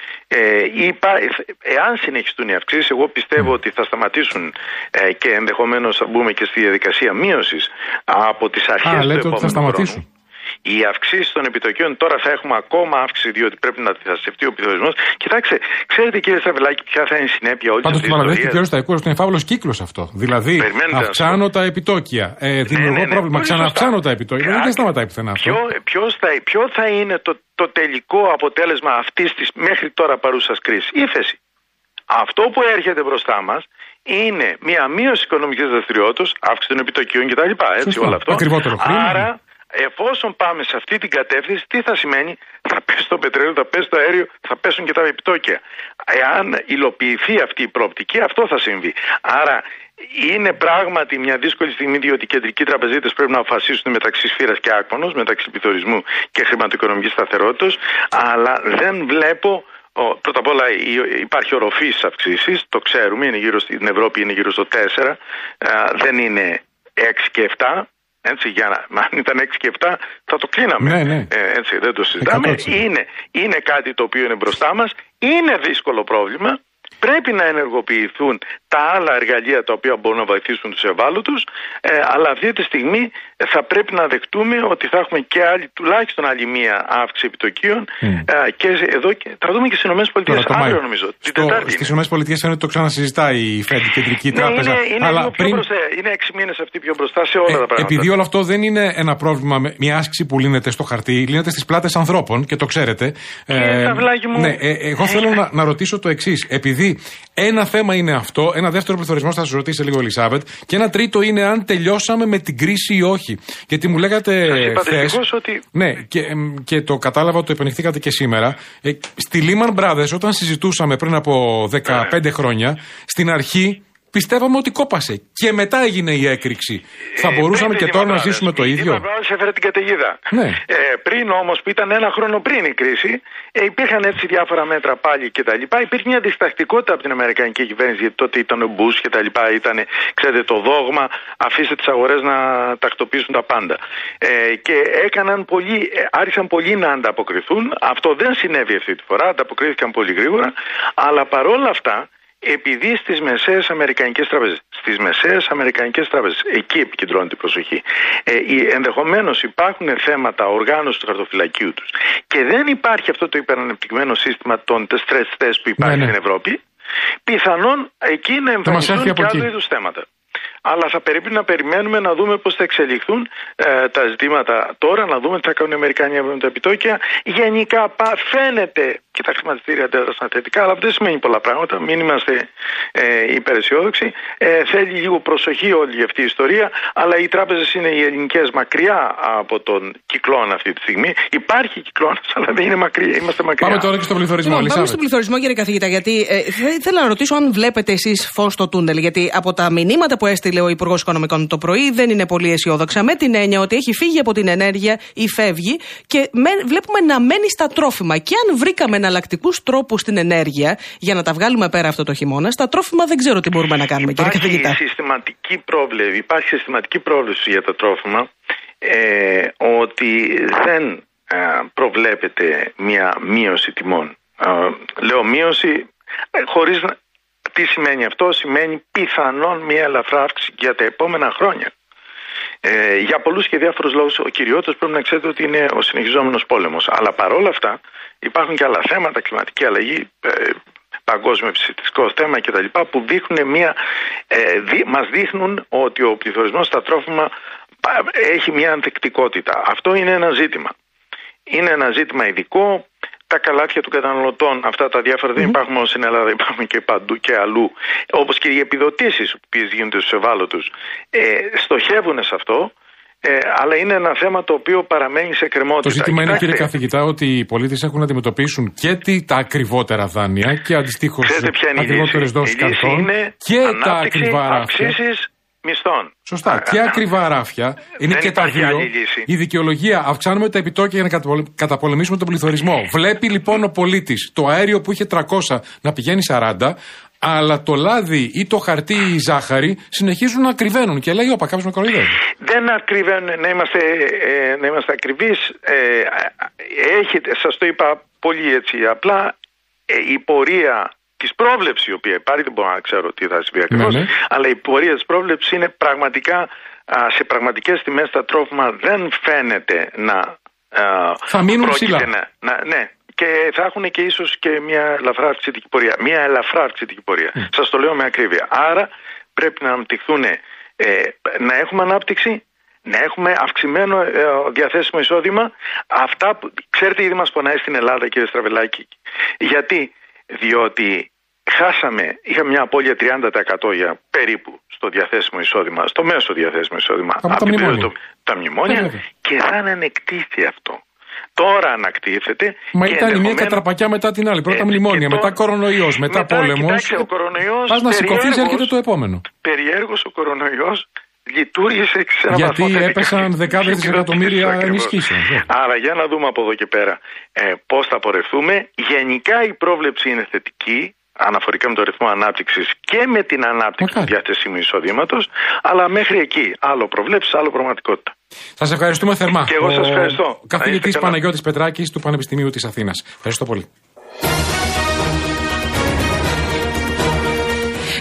Εάν συνεχιστούν οι αυξήσεις, εγώ πιστεύω ότι θα σταματήσουν και ενδεχομένως θα μπούμε και στη διαδικασία μείωσης από τις αρχές του επόμενου χρόνου. Οι αυξήσεις των επιτοκίων τώρα θα έχουμε ακόμα αύξηση, διότι πρέπει να αντιθασευτεί ο πληθωρισμός. Κοιτάξτε, ξέρετε κύριε Σταυρλάκη, ποια θα είναι η συνέπεια όλη αυτή τη ιστορία. Πάντως το παραδέχτηκε ο Σταϊκούρας ότι είναι φαύλος κύκλος αυτό. Δηλαδή, αυξάνω τα επιτόκια. Δημιουργώ πρόβλημα, ξαναυξάνω τα επιτόκια. Δεν σταματάει πουθενά αυτό. Ποιο θα είναι το τελικό αποτέλεσμα αυτής της μέχρι τώρα παρούσας κρίσης? Ύφεση. Αυτό που έρχεται μπροστά μας είναι μια μείωση οικονομικής δραστηριότητας, αύξηση των επιτοκίων κτλ. Έτσι όλο αυτό. Άρα, εφόσον πάμε σε αυτή την κατεύθυνση, τι θα σημαίνει? Θα πέσει το πετρέλαιο, θα πέσει το αέριο, θα πέσουν και τα επιτόκια. Εάν υλοποιηθεί αυτή η προοπτική, αυτό θα συμβεί. Άρα είναι πράγματι μια δύσκολη στιγμή, διότι οι κεντρικοί τραπεζίτες πρέπει να αποφασίσουν μεταξύ σφύρας και άκμονος, μεταξύ πληθωρισμού και χρηματοοικονομικής σταθερότητας, αλλά δεν βλέπω. Πρώτα απ' όλα υπάρχει οροφή στις αυξήσεις, το ξέρουμε, στην Ευρώπη είναι γύρω στο 4, δεν είναι 6 και 7. Έτσι, αν ήταν 6 και 7 θα το κλείναμε. Έτσι, δεν το συζητάμε. Είναι κάτι το οποίο είναι μπροστά μας. Είναι δύσκολο πρόβλημα. Πρέπει να ενεργοποιηθούν τα άλλα εργαλεία τα οποία μπορούν να βοηθήσουν τους ευάλωτους, αλλά αυτή τη στιγμή θα πρέπει να δεχτούμε ότι θα έχουμε και τουλάχιστον άλλη μία αύξηση επιτοκίων και εδώ θα δούμε και στις ΗΠΑ αύριο νομίζω. Στις ΗΠΑ φαίνεται ότι το ξανασυζητάει η Fed, η Κεντρική Τράπεζα. Είναι 6 μήνες αυτή πιο μπροστά σε όλα τα πράγματα. Επειδή όλο αυτό δεν είναι ένα πρόβλημα, μια άσκηση που λύνεται στο χαρτί, λύνεται στις πλάτες ανθρώπων και το ξέρετε. Εγώ θέλω να ρωτήσω το εξής. Επειδή ένα θέμα είναι αυτό, ένα δεύτερο πληθωρισμό θα σας ρωτήσει λίγο η Ελισάβετ, και ένα τρίτο είναι αν τελειώσαμε με την κρίση ή όχι. Γιατί μου λέγατε χθες, ότι... Ναι, και το κατάλαβα, το επενεχθήκατε και σήμερα. Στη Lehman Brothers, όταν συζητούσαμε πριν από 15 χρόνια, στην αρχή πιστεύαμε ότι κόπασε. Και μετά έγινε η έκρηξη. Θα μπορούσαμε και τώρα να ζήσουμε το ίδιο. Η Lehman έφερε την καταιγίδα. Ναι. Πριν όμως, που ήταν ένα χρόνο πριν η κρίση, υπήρχαν έτσι διάφορα μέτρα πάλι κτλ. Υπήρχε μια διστακτικότητα από την Αμερικανική κυβέρνηση, γιατί τότε ήταν ο Μπούς κτλ. Ήταν, ξέρετε, το δόγμα, αφήστε τις αγορές να τακτοποιήσουν τα πάντα. Και άρχισαν πολλοί να ανταποκριθούν. Αυτό δεν συνέβη αυτή τη φορά, ανταποκρίθηκαν πολύ γρήγορα, αλλά παρόλα αυτά. Επειδή στις μεσαίες αμερικανικές τράπεζες, εκεί επικεντρώνεται η προσοχή, ενδεχομένως υπάρχουν θέματα οργάνωσης του χαρτοφυλακίου τους και δεν υπάρχει αυτό το υπερανεπτυγμένο σύστημα των stress test που υπάρχει στην Ευρώπη, πιθανόν εκεί να εμφανιστούν και άλλου είδους θέματα. Αλλά θα πρέπει να περιμένουμε να δούμε πώς θα εξελιχθούν τα ζητήματα τώρα, να δούμε τι θα κάνουν οι Αμερικανοί με τα επιτόκια. Γενικά φαίνεται και τα χρηματιστήρια αντέδρασαν θετικά, αλλά αυτό δεν σημαίνει πολλά πράγματα. Μην είμαστε υπεραισιόδοξοι. Θέλει λίγο προσοχή όλη αυτή η ιστορία, αλλά οι τράπεζες είναι οι ελληνικές μακριά από τον κυκλώνα αυτή τη στιγμή. Υπάρχει κυκλώνας, αλλά δεν είναι μακριά. Είμαστε μακριά. Πάμε τώρα και στον πληθωρισμό. Πάμε στον πληθωρισμό, κύριε καθηγητά, γιατί θέλω να ρωτήσω αν βλέπετε εσείς φως στο τούνελ. Γιατί από τα μηνύματα που έστειλε ο Υπουργός Οικονομικών το πρωί δεν είναι πολύ αισιόδοξα, με την έννοια ότι έχει φύγει από την ενέργεια ή φεύγει και βλέπουμε να μένει στα τρόφιμα. Και αν βρήκαμε εναλλακτικούς τρόπους στην ενέργεια για να τα βγάλουμε πέρα αυτό το χειμώνα, στα τρόφιμα δεν ξέρω τι μπορούμε να κάνουμε, κύριε καθηγητά. Υπάρχει συστηματική πρόβλεψη για τα τρόφιμα ότι δεν προβλέπεται μια μείωση τιμών. Λέω μείωση χωρίς. Τι σημαίνει αυτό? Σημαίνει πιθανόν μια ελαφρά αύξηση για τα επόμενα χρόνια. Για πολλούς και διάφορους λόγους, ο κυριότερος πρέπει να ξέρετε ότι είναι ο συνεχιζόμενος πόλεμος. Αλλά παρόλα αυτά υπάρχουν και άλλα θέματα, κλιματική αλλαγή, παγκόσμιο επιστημιστικό θέμα κτλ. Που μας δείχνουν ότι ο πληθωρισμός στα τρόφιμα έχει μια ανθεκτικότητα. Αυτό είναι ένα ζήτημα. Είναι ένα ζήτημα ειδικό. Τα καλάθια των καταναλωτών, αυτά τα διάφορα δεν υπάρχουν μόνο στην Ελλάδα, υπάρχουν και παντού και αλλού. Όπως και οι επιδοτήσεις που γίνονται στους ευάλωτους στοχεύουν σε αυτό, αλλά είναι ένα θέμα το οποίο παραμένει σε κρεμότητα. Το ζήτημα είναι, κύριε καθηγητά, ότι οι πολίτες έχουν να αντιμετωπίσουν και τα ακριβότερα δάνεια και αντιστοίχως ακριβότερες δόσεις καρτών και τα ακριβά ράφια. Μισθών. Σωστά. Και ακριβά ράφια. Είναι και τα δύο. Η δικαιολογία, αυξάνουμε τα επιτόκια για να καταπολεμήσουμε τον πληθωρισμό. Βλέπει λοιπόν ο πολίτης το αέριο που είχε 300 να πηγαίνει 40, αλλά το λάδι ή το χαρτί ή η ζάχαρη συνεχίζουν να ακριβένουν. Και λέει, όπα, κάποιος με κοροϊδεύει. Δεν ακριβένουν, να είμαστε ακριβείς. Σας το είπα πολύ έτσι απλά. Η πορεία της πρόβλεψης η οποία υπάρχει, δεν μπορώ να ξέρω τι θα συμβεί ακριβώς, αλλά η πορεία της πρόβλεψης είναι πραγματικά σε πραγματικές τιμές τα τρόφιμα δεν φαίνεται να θα μείνουν ψηλά. Ναι, και θα έχουν και ίσως και μια ελαφρά αυξητική πορεία. Μια ελαφρά αυξητική πορεία. Σας το λέω με ακρίβεια. Άρα πρέπει να αναπτυχθούν, να έχουμε ανάπτυξη, να έχουμε αυξημένο διαθέσιμο εισόδημα. Αυτά που ξέρετε ήδη μας πονάει στην Ελλάδα, κύριε Στραβελάκη. Γιατί? Διότι είχαμε μια απώλεια 30% για περίπου στο διαθέσιμο εισόδημα, στο μέσο διαθέσιμο εισόδημα από τα μνημόνια και θα ανακτήθει αυτό. Τώρα ανακτήθεται. Μα ήταν μια κατραπακιά μετά την άλλη. Πρώτα μνημόνια, μετά κορονοϊός, μετά πόλεμος. Πας να σηκωθείς, έρχεται το επόμενο. Περιέργως ο κορονοϊός λειτουργήσε σε ένα βαθμό. Γιατί έπεσαν δεκάδες δισεκατομμύρια ενισχύσεων. Άρα για να δούμε από εδώ και πέρα πώς θα πορευτούμε. Γενικά η πρόβλεψη είναι θετική, αναφορικά με το ρυθμό ανάπτυξης και με την ανάπτυξη του διαθέσιμου εισοδήματος, αλλά μέχρι εκεί άλλο προβλέψεις, άλλο πραγματικότητα. Σας ευχαριστούμε θερμά. Και εγώ σας ευχαριστώ. Καθηγητής Παναγιώτης Πετράκης του Πανεπιστημίου της Αθήνας. Ευχαριστώ πολύ.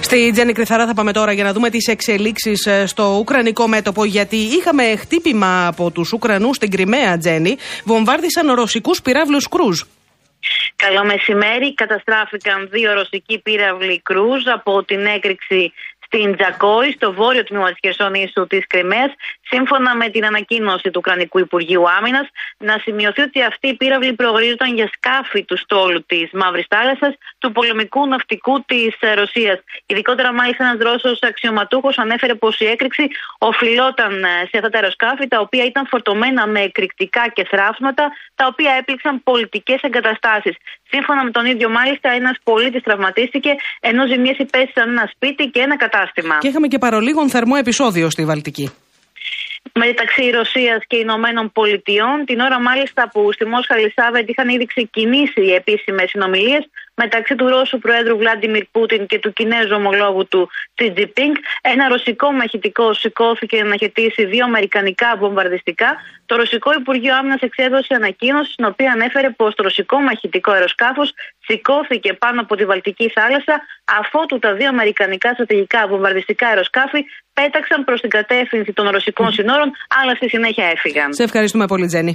Στη Τζέννη Κρυθαρά θα πάμε τώρα για να δούμε τις εξελίξεις στο ουκρανικό μέτωπο, γιατί είχαμε χτύπημα από τους Ουκρανούς στην Κριμαία, Τζέννη. Βομβάρδισαν ρωσικούς πυράβλους Κρούζ. Καλό μεσημέρι. Καταστράφηκαν 2 ρωσικοί πύραυλοι Κρούζ από την έκρηξη στην Τζακόη, στο βόρειο τμήμα της Χερσονήσου της Κριμαίας, σύμφωνα με την ανακοίνωση του Ουκρανικού Υπουργείου Άμυνας. Να σημειωθεί ότι αυτοί οι πύραυλοι προορίζονταν για σκάφη του στόλου της Μαύρης Θάλασσας, του πολεμικού ναυτικού της Ρωσίας. Ειδικότερα, μάλιστα, ένας Ρώσος αξιωματούχος ανέφερε πως η έκρηξη οφειλόταν σε αυτά τα αεροσκάφη, τα οποία ήταν φορτωμένα με εκρηκτικά και θράψματα, τα οποία έπληξαν πολιτικές εγκαταστάσεις. Σύμφωνα με τον ίδιο, μάλιστα, ένας πολίτης τραυματίστηκε, ενώ ζημιές υπέστησαν ένα σπίτι και ένα κατάστημα. Και είχαμε και παρολίγων θερμό επεισόδιο στη Βαλτική. Μεταξύ Ρωσίας και Ηνωμένων Πολιτειών, την ώρα μάλιστα που στη Μόσχα Ελισάβετ είχαν ήδη ξεκινήσει οι επίσημες συνομιλίες μεταξύ του Ρώσου Προέδρου Βλάντιμιρ Πούτιν και του Κινέζου ομολόγου του Xi Jinping, ένα ρωσικό μαχητικό σηκώθηκε να χαιτήσει 2 αμερικανικά βομβαρδιστικά. Το Ρωσικό Υπουργείο Άμυνας εξέδωσε ανακοίνωση, στην οποία ανέφερε πως το ρωσικό μαχητικό αεροσκάφος σηκώθηκε πάνω από τη Βαλτική θάλασσα, αφότου τα 2 αμερικανικά στρατηγικά βομβαρδιστικά αεροσκάφη πέταξαν προς την κατεύθυνση των ρωσικών συνόρων, αλλά στη συνέχεια έφυγαν. Σε ευχαριστούμε πολύ, Τζέννη.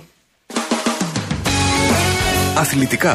Αθλητικά.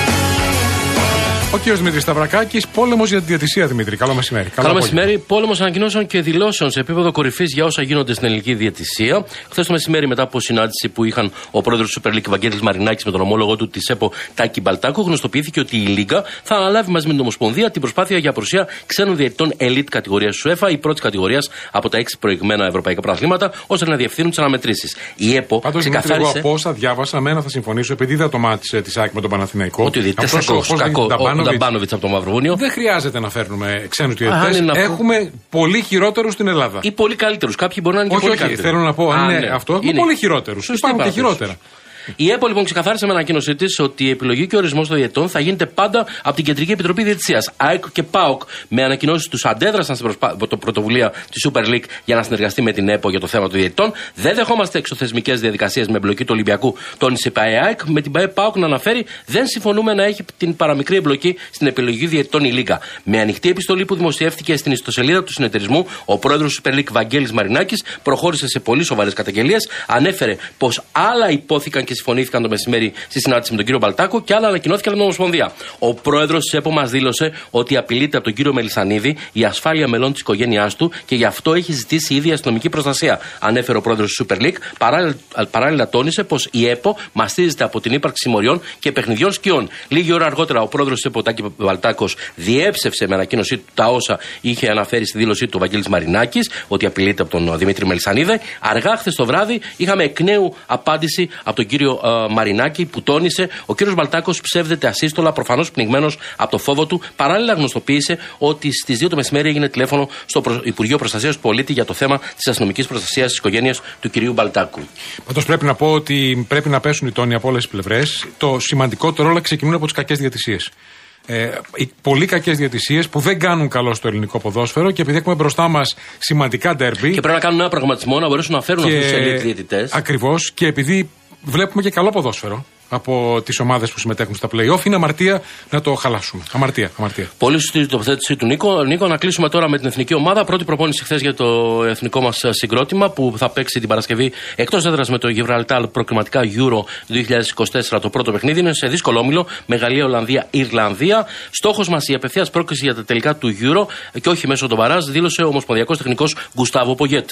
Ο κ. Δημήτρης Σταυρακάκης, πόλεμος για τη διαιτησία, Δημήτρη. Καλό μεσημέρι. Καλό μεσημέρι. Πόλεμος ανακοινώσεων και δηλώσεων σε επίπεδο κορυφής για όσα γίνονται στην ελληνική διαιτησία. Χθες το μεσημέρι, μετά από συνάντηση που είχαν ο πρόεδρος του Super League Βαγγέλης Μαρινάκης με τον ομόλογο του της ΕΠΟ Τάκη Μπαλτάκο, γνωστοποιήθηκε ότι η Λίγκα θα αναλάβει μαζί με την Ομοσπονδία την προσπάθεια για παρουσία ξένων διαιτητών elite κατηγορίας του UEFA ή πρώτη κατηγορίας από τα 6 προηγμένα ευρωπαϊκά πρωταθλήματα, ώστε να διευθύνουν τις αναμετρήσεις. Η ΕΠΟ ξεκαθάρισε. Εγώ από όσα διάβασα, μένα θα συμφωνήσω, επειδή είδα το μάτι τη ΑΕΚ με τον Παναθηναϊκό. Ότι ο διαιτητής Νταμπάνοβιτς από το Μαυροβούνιο. Δεν χρειάζεται να φέρνουμε ξένους διαιτητές. Έχουμε πολύ χειρότερους στην Ελλάδα. Ή πολύ καλύτερους. Κάποιοι μπορεί να είναι και πολύ καλύτερους. Θέλω να πω, αν είναι αυτό, έχουμε πολύ χειρότερους. Υπάρχουν και χειρότερα. Η ΕΠΟ λοιπόν ξεκαθάρισε με ανακοίνωσή της ότι η επιλογή και ο ορισμός των διαιτητών θα γίνεται πάντα από την Κεντρική Επιτροπή Διαιτησίας. ΑΕΚ και ΠΑΟΚ με ανακοινώσεις τους αντέδρασαν στην πρωτοβουλία της Super League για να συνεργαστεί με την ΕΠΟ για το θέμα των διαιτητών. Δεν δεχόμαστε εξωθεσμικές διαδικασίες με εμπλοκή του Ολυμπιακού, τόνισε η ΑΕΚ. Με την ΠΑΟΚ να αναφέρει, δεν συμφωνούμε να έχει την παραμικρή εμπλοκή στην επιλογή διαιτητών η Λίγκα. Με ανοιχτή επιστολή που δημοσιεύτηκε στην ιστοσελίδα του συνεταιρισμού, ο πρόεδρος του Super League Βαγγέλης Μαρινάκης προχώρησε σε πολύ σοβαρές καταγγελίες. Ανέφερε πως άλλα υπόθηκαν και συμφωνήθηκαν το μεσημέρι στη συνάντηση με τον κύριο Μπαλτάκο και άλλα ανακοινώθηκαν από την Ομοσπονδία. Ο πρόεδρος της ΕΠΟ μας δήλωσε ότι απειλείται από τον κύριο Μελισσανίδη η ασφάλεια μελών της οικογένειάς του και γι' αυτό έχει ζητήσει ήδη αστυνομική προστασία. Ανέφερε ο πρόεδρος της Super League. Παράλληλα τόνισε πως η ΕΠΟ μαστίζεται από την ύπαρξη συμμοριών και παιχνιδιών σκιών. Λίγη ώρα αργότερα ο πρόεδρος της ΕΠΟ Τάκη Μπαλτάκος διέψευσε με ανακοίνωσή του τα όσα είχε αναφέρει στη δήλωσή του ο Βαγγέλης Μαρινάκης, ότι απειλείται από τον Δημήτρη Μελισσανίδη. Αργά χθες το βράδυ είχαμε εκ νέου απάντηση από τον κύριο Μαρινάκη, που τόνισε ο κύριος Μπαλτάκος ψεύδεται ασύστολα, προφανώς πνιγμένος από το φόβο του. Παράλληλα γνωστοποίησε ότι στις 2 το μεσημέρι έγινε τηλέφωνο στο Υπουργείο Προστασίας του Πολίτη για το θέμα της αστυνομικής προστασίας της οικογένειας του κυρίου Μπαλτάκου. Πάντως πρέπει να πω ότι πρέπει να πέσουν οι τόνοι από όλες τις πλευρές. Το σημαντικότερο όλα ξεκινούν από τις κακές διαιτησίες. Οι πολύ κακές διαιτησίες που δεν κάνουν καλό στο ελληνικό ποδόσφαιρο, και επειδή έχουμε μπροστά μας σημαντικά ντέρμπι. Και πρέπει να κάνουν ένα πραγματισμό να μπορέσουν να φέρουν αυτούς τους elite διαιτητές. Ακριβώς, και επειδή βλέπουμε και καλό ποδόσφαιρο από τις ομάδες που συμμετέχουν στα play-off, είναι αμαρτία να το χαλάσουμε. Αμαρτία. Πολύ σωστή τοποθέτηση του Νίκο. Νίκο, να κλείσουμε τώρα με την εθνική ομάδα. Πρώτη προπόνηση χθες για το εθνικό μας συγκρότημα που θα παίξει την Παρασκευή εκτός έδρας με το Γιβραλτάρ προκριματικά Euro 2024. Το πρώτο παιχνίδι είναι σε δύσκολο όμιλο με Γαλλία, Ολλανδία, Ιρλανδία. Στόχος μας η απευθείας πρόκριση για τα τελικά του Euro και όχι μέσω των μπαράζ, δήλωσε ο ομοσπονδιακός τεχνικός Γκουστάβο Πογιέτ.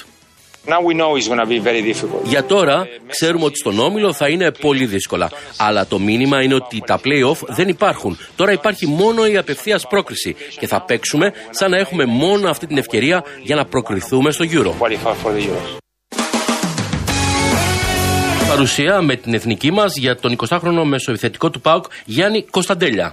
Για τώρα ξέρουμε ότι στον όμιλο θα είναι πολύ δύσκολα. Αλλά το μήνυμα είναι ότι τα play-off δεν υπάρχουν. Τώρα υπάρχει μόνο η απευθείας πρόκριση και θα παίξουμε σαν να έχουμε μόνο αυτή την ευκαιρία για να προκριθούμε στο Euro. Παρουσία με την εθνική μας για τον 20χρονο μεσοεπιθετικό του ΠΑΟΚ Γιάννη Κωνσταντέλια.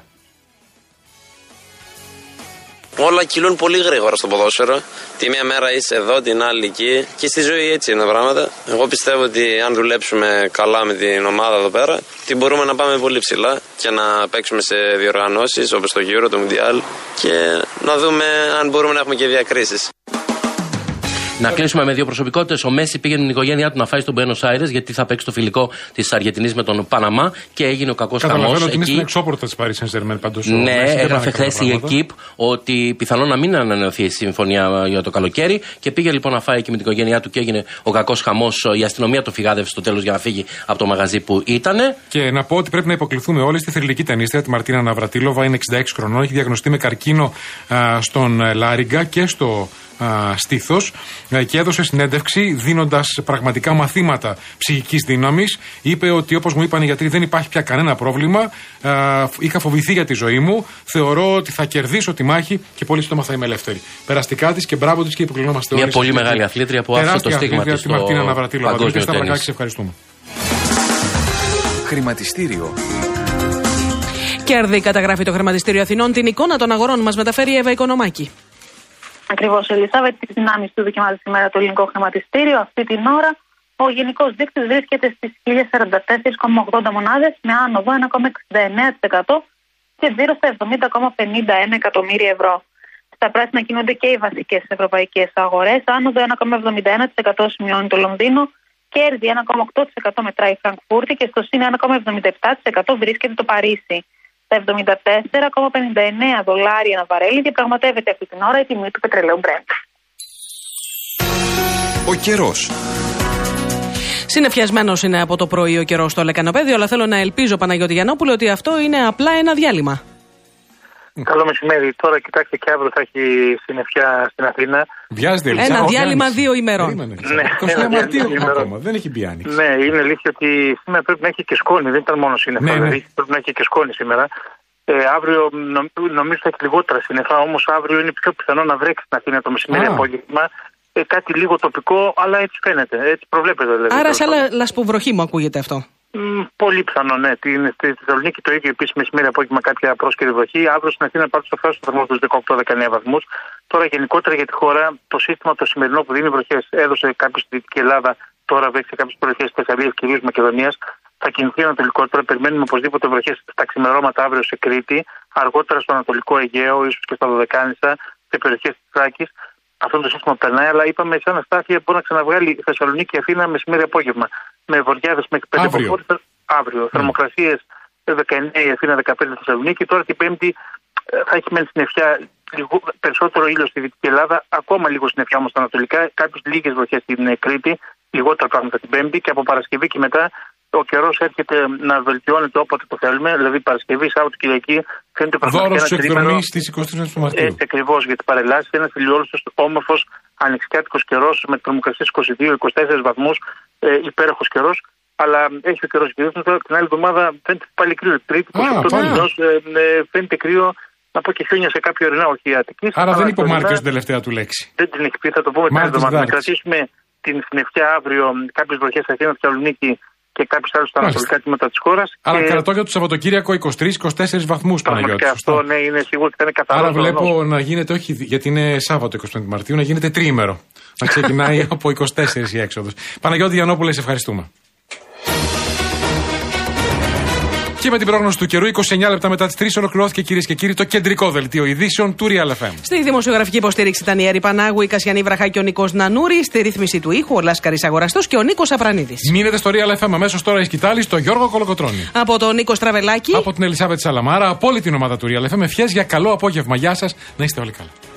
Όλα κυλούν πολύ γρήγορα στο ποδόσφαιρο. Τη μία μέρα είσαι εδώ, την άλλη εκεί. Και στη ζωή έτσι είναι τα πράγματα. Εγώ πιστεύω ότι αν δουλέψουμε καλά με την ομάδα εδώ πέρα, ότι μπορούμε να πάμε πολύ ψηλά και να παίξουμε σε διοργανώσεις όπως το Euro, το Mundial και να δούμε αν μπορούμε να έχουμε και διακρίσεις. Να κλείσουμε με δύο προσωπικότητες. Ο Μέση πήγε την οικογένειά του να φάει στον Μπουένος Άιρες γιατί θα παίξει το φιλικό της Αργεντινής με τον Παναμά και έγινε ο κακός χαμός. Καταλαβαίνω ότι είναι στην εξώπορτα της Paris Saint-Germain πάντως. Ναι, έγραφε χθες η Equipe ότι πιθανόν να μην ανανεωθεί η συμφωνία για το καλοκαίρι και πήγε λοιπόν να φάει και με την οικογένειά του και έγινε ο κακός χαμός. Η αστυνομία το φυγάδευσε στο τέλος για να φύγει από το μαγαζί που ήτανε. Και να πω ότι πρέπει να υποκληθούμε όλοι στη θρυλική ταινίστρια, τη Μαρτίνα Ναυρατήλοβα, είναι 66 χρονών, έχει διαγνωστεί με καρκίνο στον λάριγκα και στο στήθος και έδωσε συνέντευξη δίνοντας πραγματικά μαθήματα ψυχικής δύναμης. Είπε ότι, όπως μου είπαν οι γιατροί, δεν υπάρχει πια κανένα πρόβλημα. Είχα φοβηθεί για τη ζωή μου. Θεωρώ ότι θα κερδίσω τη μάχη και πολύ σύντομα θα είμαι ελεύθερη. Περαστικά της και μπράβο της και υποκλεινόμαστε όλοι. Μια πολύ μεγάλη αθλήτρια που άφησε το στίγμα της στο Μαρτίνα Ναυρατήλοβα. παγκόσμιο τένις. Σε ευχαριστούμε. Χρηματιστήριο. Κέρδη καταγράφει το Χρηματιστήριο Αθηνών. Την εικόνα των αγορών μας μεταφέρει η Εύα Οικονομάκη. Ακριβώς, Ελισάβετ, τις δυνάμεις του δοκιμάζει σήμερα το ελληνικό χρηματιστήριο. Αυτή την ώρα ο γενικός δείκτης βρίσκεται στις 1044,80 μονάδες με άνοδο 1,69% και τζίρο στα 70,51 εκατομμύρια ευρώ. Στα πράσινα κινούνται και οι βασικές ευρωπαϊκές αγορές. Άνοδο 1,71% σημειώνει το Λονδίνο, κέρδη 1,8% μετράει η Φραγκφούρτη και στο συν 1,77% βρίσκεται το Παρίσι. Τα 74,59 δολάρια ένα βαρέλι διαπραγματεύεται αυτή την ώρα η τιμή του πετρελαίου Brent. Ο καιρός. Συνεφιασμένος είναι από το πρωί ο καιρός στο Λεκανοπέδιο, αλλά θέλω να ελπίζω, Παναγιώτη Γιαννόπουλο, ότι αυτό είναι απλά ένα διάλειμμα. Καλό μεσημέρι. Τώρα κοιτάξτε και αύριο θα έχει συννεφιά στην Αθήνα. Βιάζεται, ένα διάλειμμα 2 ημερών. Ναι, 21 Μαρτίου ακόμα. Δεν έχει μπει άνοιξη. Ναι, είναι αλήθεια ότι σήμερα πρέπει να έχει και σκόνη. Δεν ήταν μόνο σύννεφα. Ναι, δηλαδή πρέπει να έχει και σκόνη σήμερα. Αύριο νομίζω θα έχει λιγότερα σύννεφα. Όμως αύριο είναι πιο πιθανό να βρέξει στην Αθήνα το μεσημέρι απόγευμα. Κάτι λίγο τοπικό, αλλά έτσι φαίνεται. Έτσι προβλέπεται δηλαδή. Άρα σαν λασποβροχή μου ακούγεται αυτό. Πολύ πιθανό, ναι. Στη Θεσσαλονίκη το ίδιο επίσης μεσημέρι απόγευμα κάποια πρόσκαιρη βροχή. Αύριο στην Αθήνα πάντως θα φτάσει στο θερμό του 18-19 βαθμούς. Τώρα γενικότερα για τη χώρα το σύστημα το σημερινό που δίνει βροχές έδωσε κάποιο στη Δυτική Ελλάδα. Τώρα βρέξει σε κάποιες περιοχές της Θεσσαλίας, κυρίως Μακεδονίας. Θα κινηθεί ανατολικότερα. Περιμένουμε οπωσδήποτε βροχές στα ξημερώματα αύριο σε Κρήτη. Αργότερα στο Ανατολικό Αιγαίο, ίσως και στα Δωδεκάνησα, σε περιοχές της Θράκης. Αυτό το σύστημα περνάει, αλλά είπαμε σαν αστάθεια μπορεί να ξαναβγάλει η Θεσσαλονίκη και Αθήνα μεσημέρι απόγευμα. Με βοριάδες μέχρι 5 αποφόρες. Αύριο. Θερμοκρασίες 19 η Αθήνα, 15 η Θεσσαλονίκη. Τώρα την Πέμπτη θα έχει μένει συννεφιά, περισσότερο ήλιο στη Δυτική Ελλάδα, ακόμα λίγο συννεφιά όμως στα Ανατολικά. Κάποιες λίγες βροχές στην Κρήτη, λιγότερα πράγματα την Πέμπτη και από Παρασκευή και μετά. Ο καιρός έρχεται να βελτιώνεται όποτε το θέλουμε, δηλαδή Παρασκευή, Σάββατο, Κυριακή. Φαίνεται πραγματικά δώρος της εκδρομής στις 23 του Μαρτίου. Έτσι ακριβώς για τις παρελάσεις. Ένας ηλιόλουστος, όμορφος, ανοιξιάτικος καιρός με θερμοκρασίες 22-24 βαθμούς, υπέροχος καιρός. Αλλά έχει ο καιρός γυρίσει. Την άλλη εβδομάδα φαίνεται πάλι κρύο. Τρίτη, 28 μηνός, φαίνεται κρύο. Να πω και χιόνια σε κάποιο ορεινά, όχι Αττικής. Άρα δεν είπε ο Μάρκος την τελευταία του λέξη. Δεν την έχει πει, θα το πούμε την εβδομάδα. Να κρατήσουμε την συννεφιά αύριο, κάποιες βροχές στα Αθήνα, Θεσσαλονίκη και κάποιους άλλους στα ανατολικά τμήματα της χώρας. Αλλά κρατώ για το Σαββατοκύριακο 23-24 βαθμούς, Παναγιώτη. Και αυτό ναι, είναι σίγουρο ότι θα είναι καθαρό. Άρα βλέπω να γίνεται, όχι γιατί είναι Σάββατο 25 Μαρτίου, να γίνεται τριήμερο. Να ξεκινάει από 24 η έξοδος. Παναγιώτη Γιαννόπουλε, σε ευχαριστούμε. Και με την πρόγνωση του καιρού, 29 λεπτά μετά τις 3 ολοκληρώθηκε, κυρίες και κύριοι, το κεντρικό δελτίο ειδήσεων του Real FM. Στη δημοσιογραφική υποστήριξη ήταν η Έρη Πανάγου, η Κασιανή Βραχά και ο Νίκος Νανούρη. Στη ρύθμιση του ήχου, ο Λάσκαρης Αγοραστός και ο Νίκος Απρανίδης. Μείνετε στο Real FM αμέσως τώρα η σκητάλη στο Γιώργο Κολοκοτρώνη. Από τον Νίκο Στραβελάκη. Από την Ελισάβετ Σαλαμάρα, από όλη την ομάδα του Real FM. Ευχές για καλό απόγευμα. Γεια σας, να είστε όλοι καλά.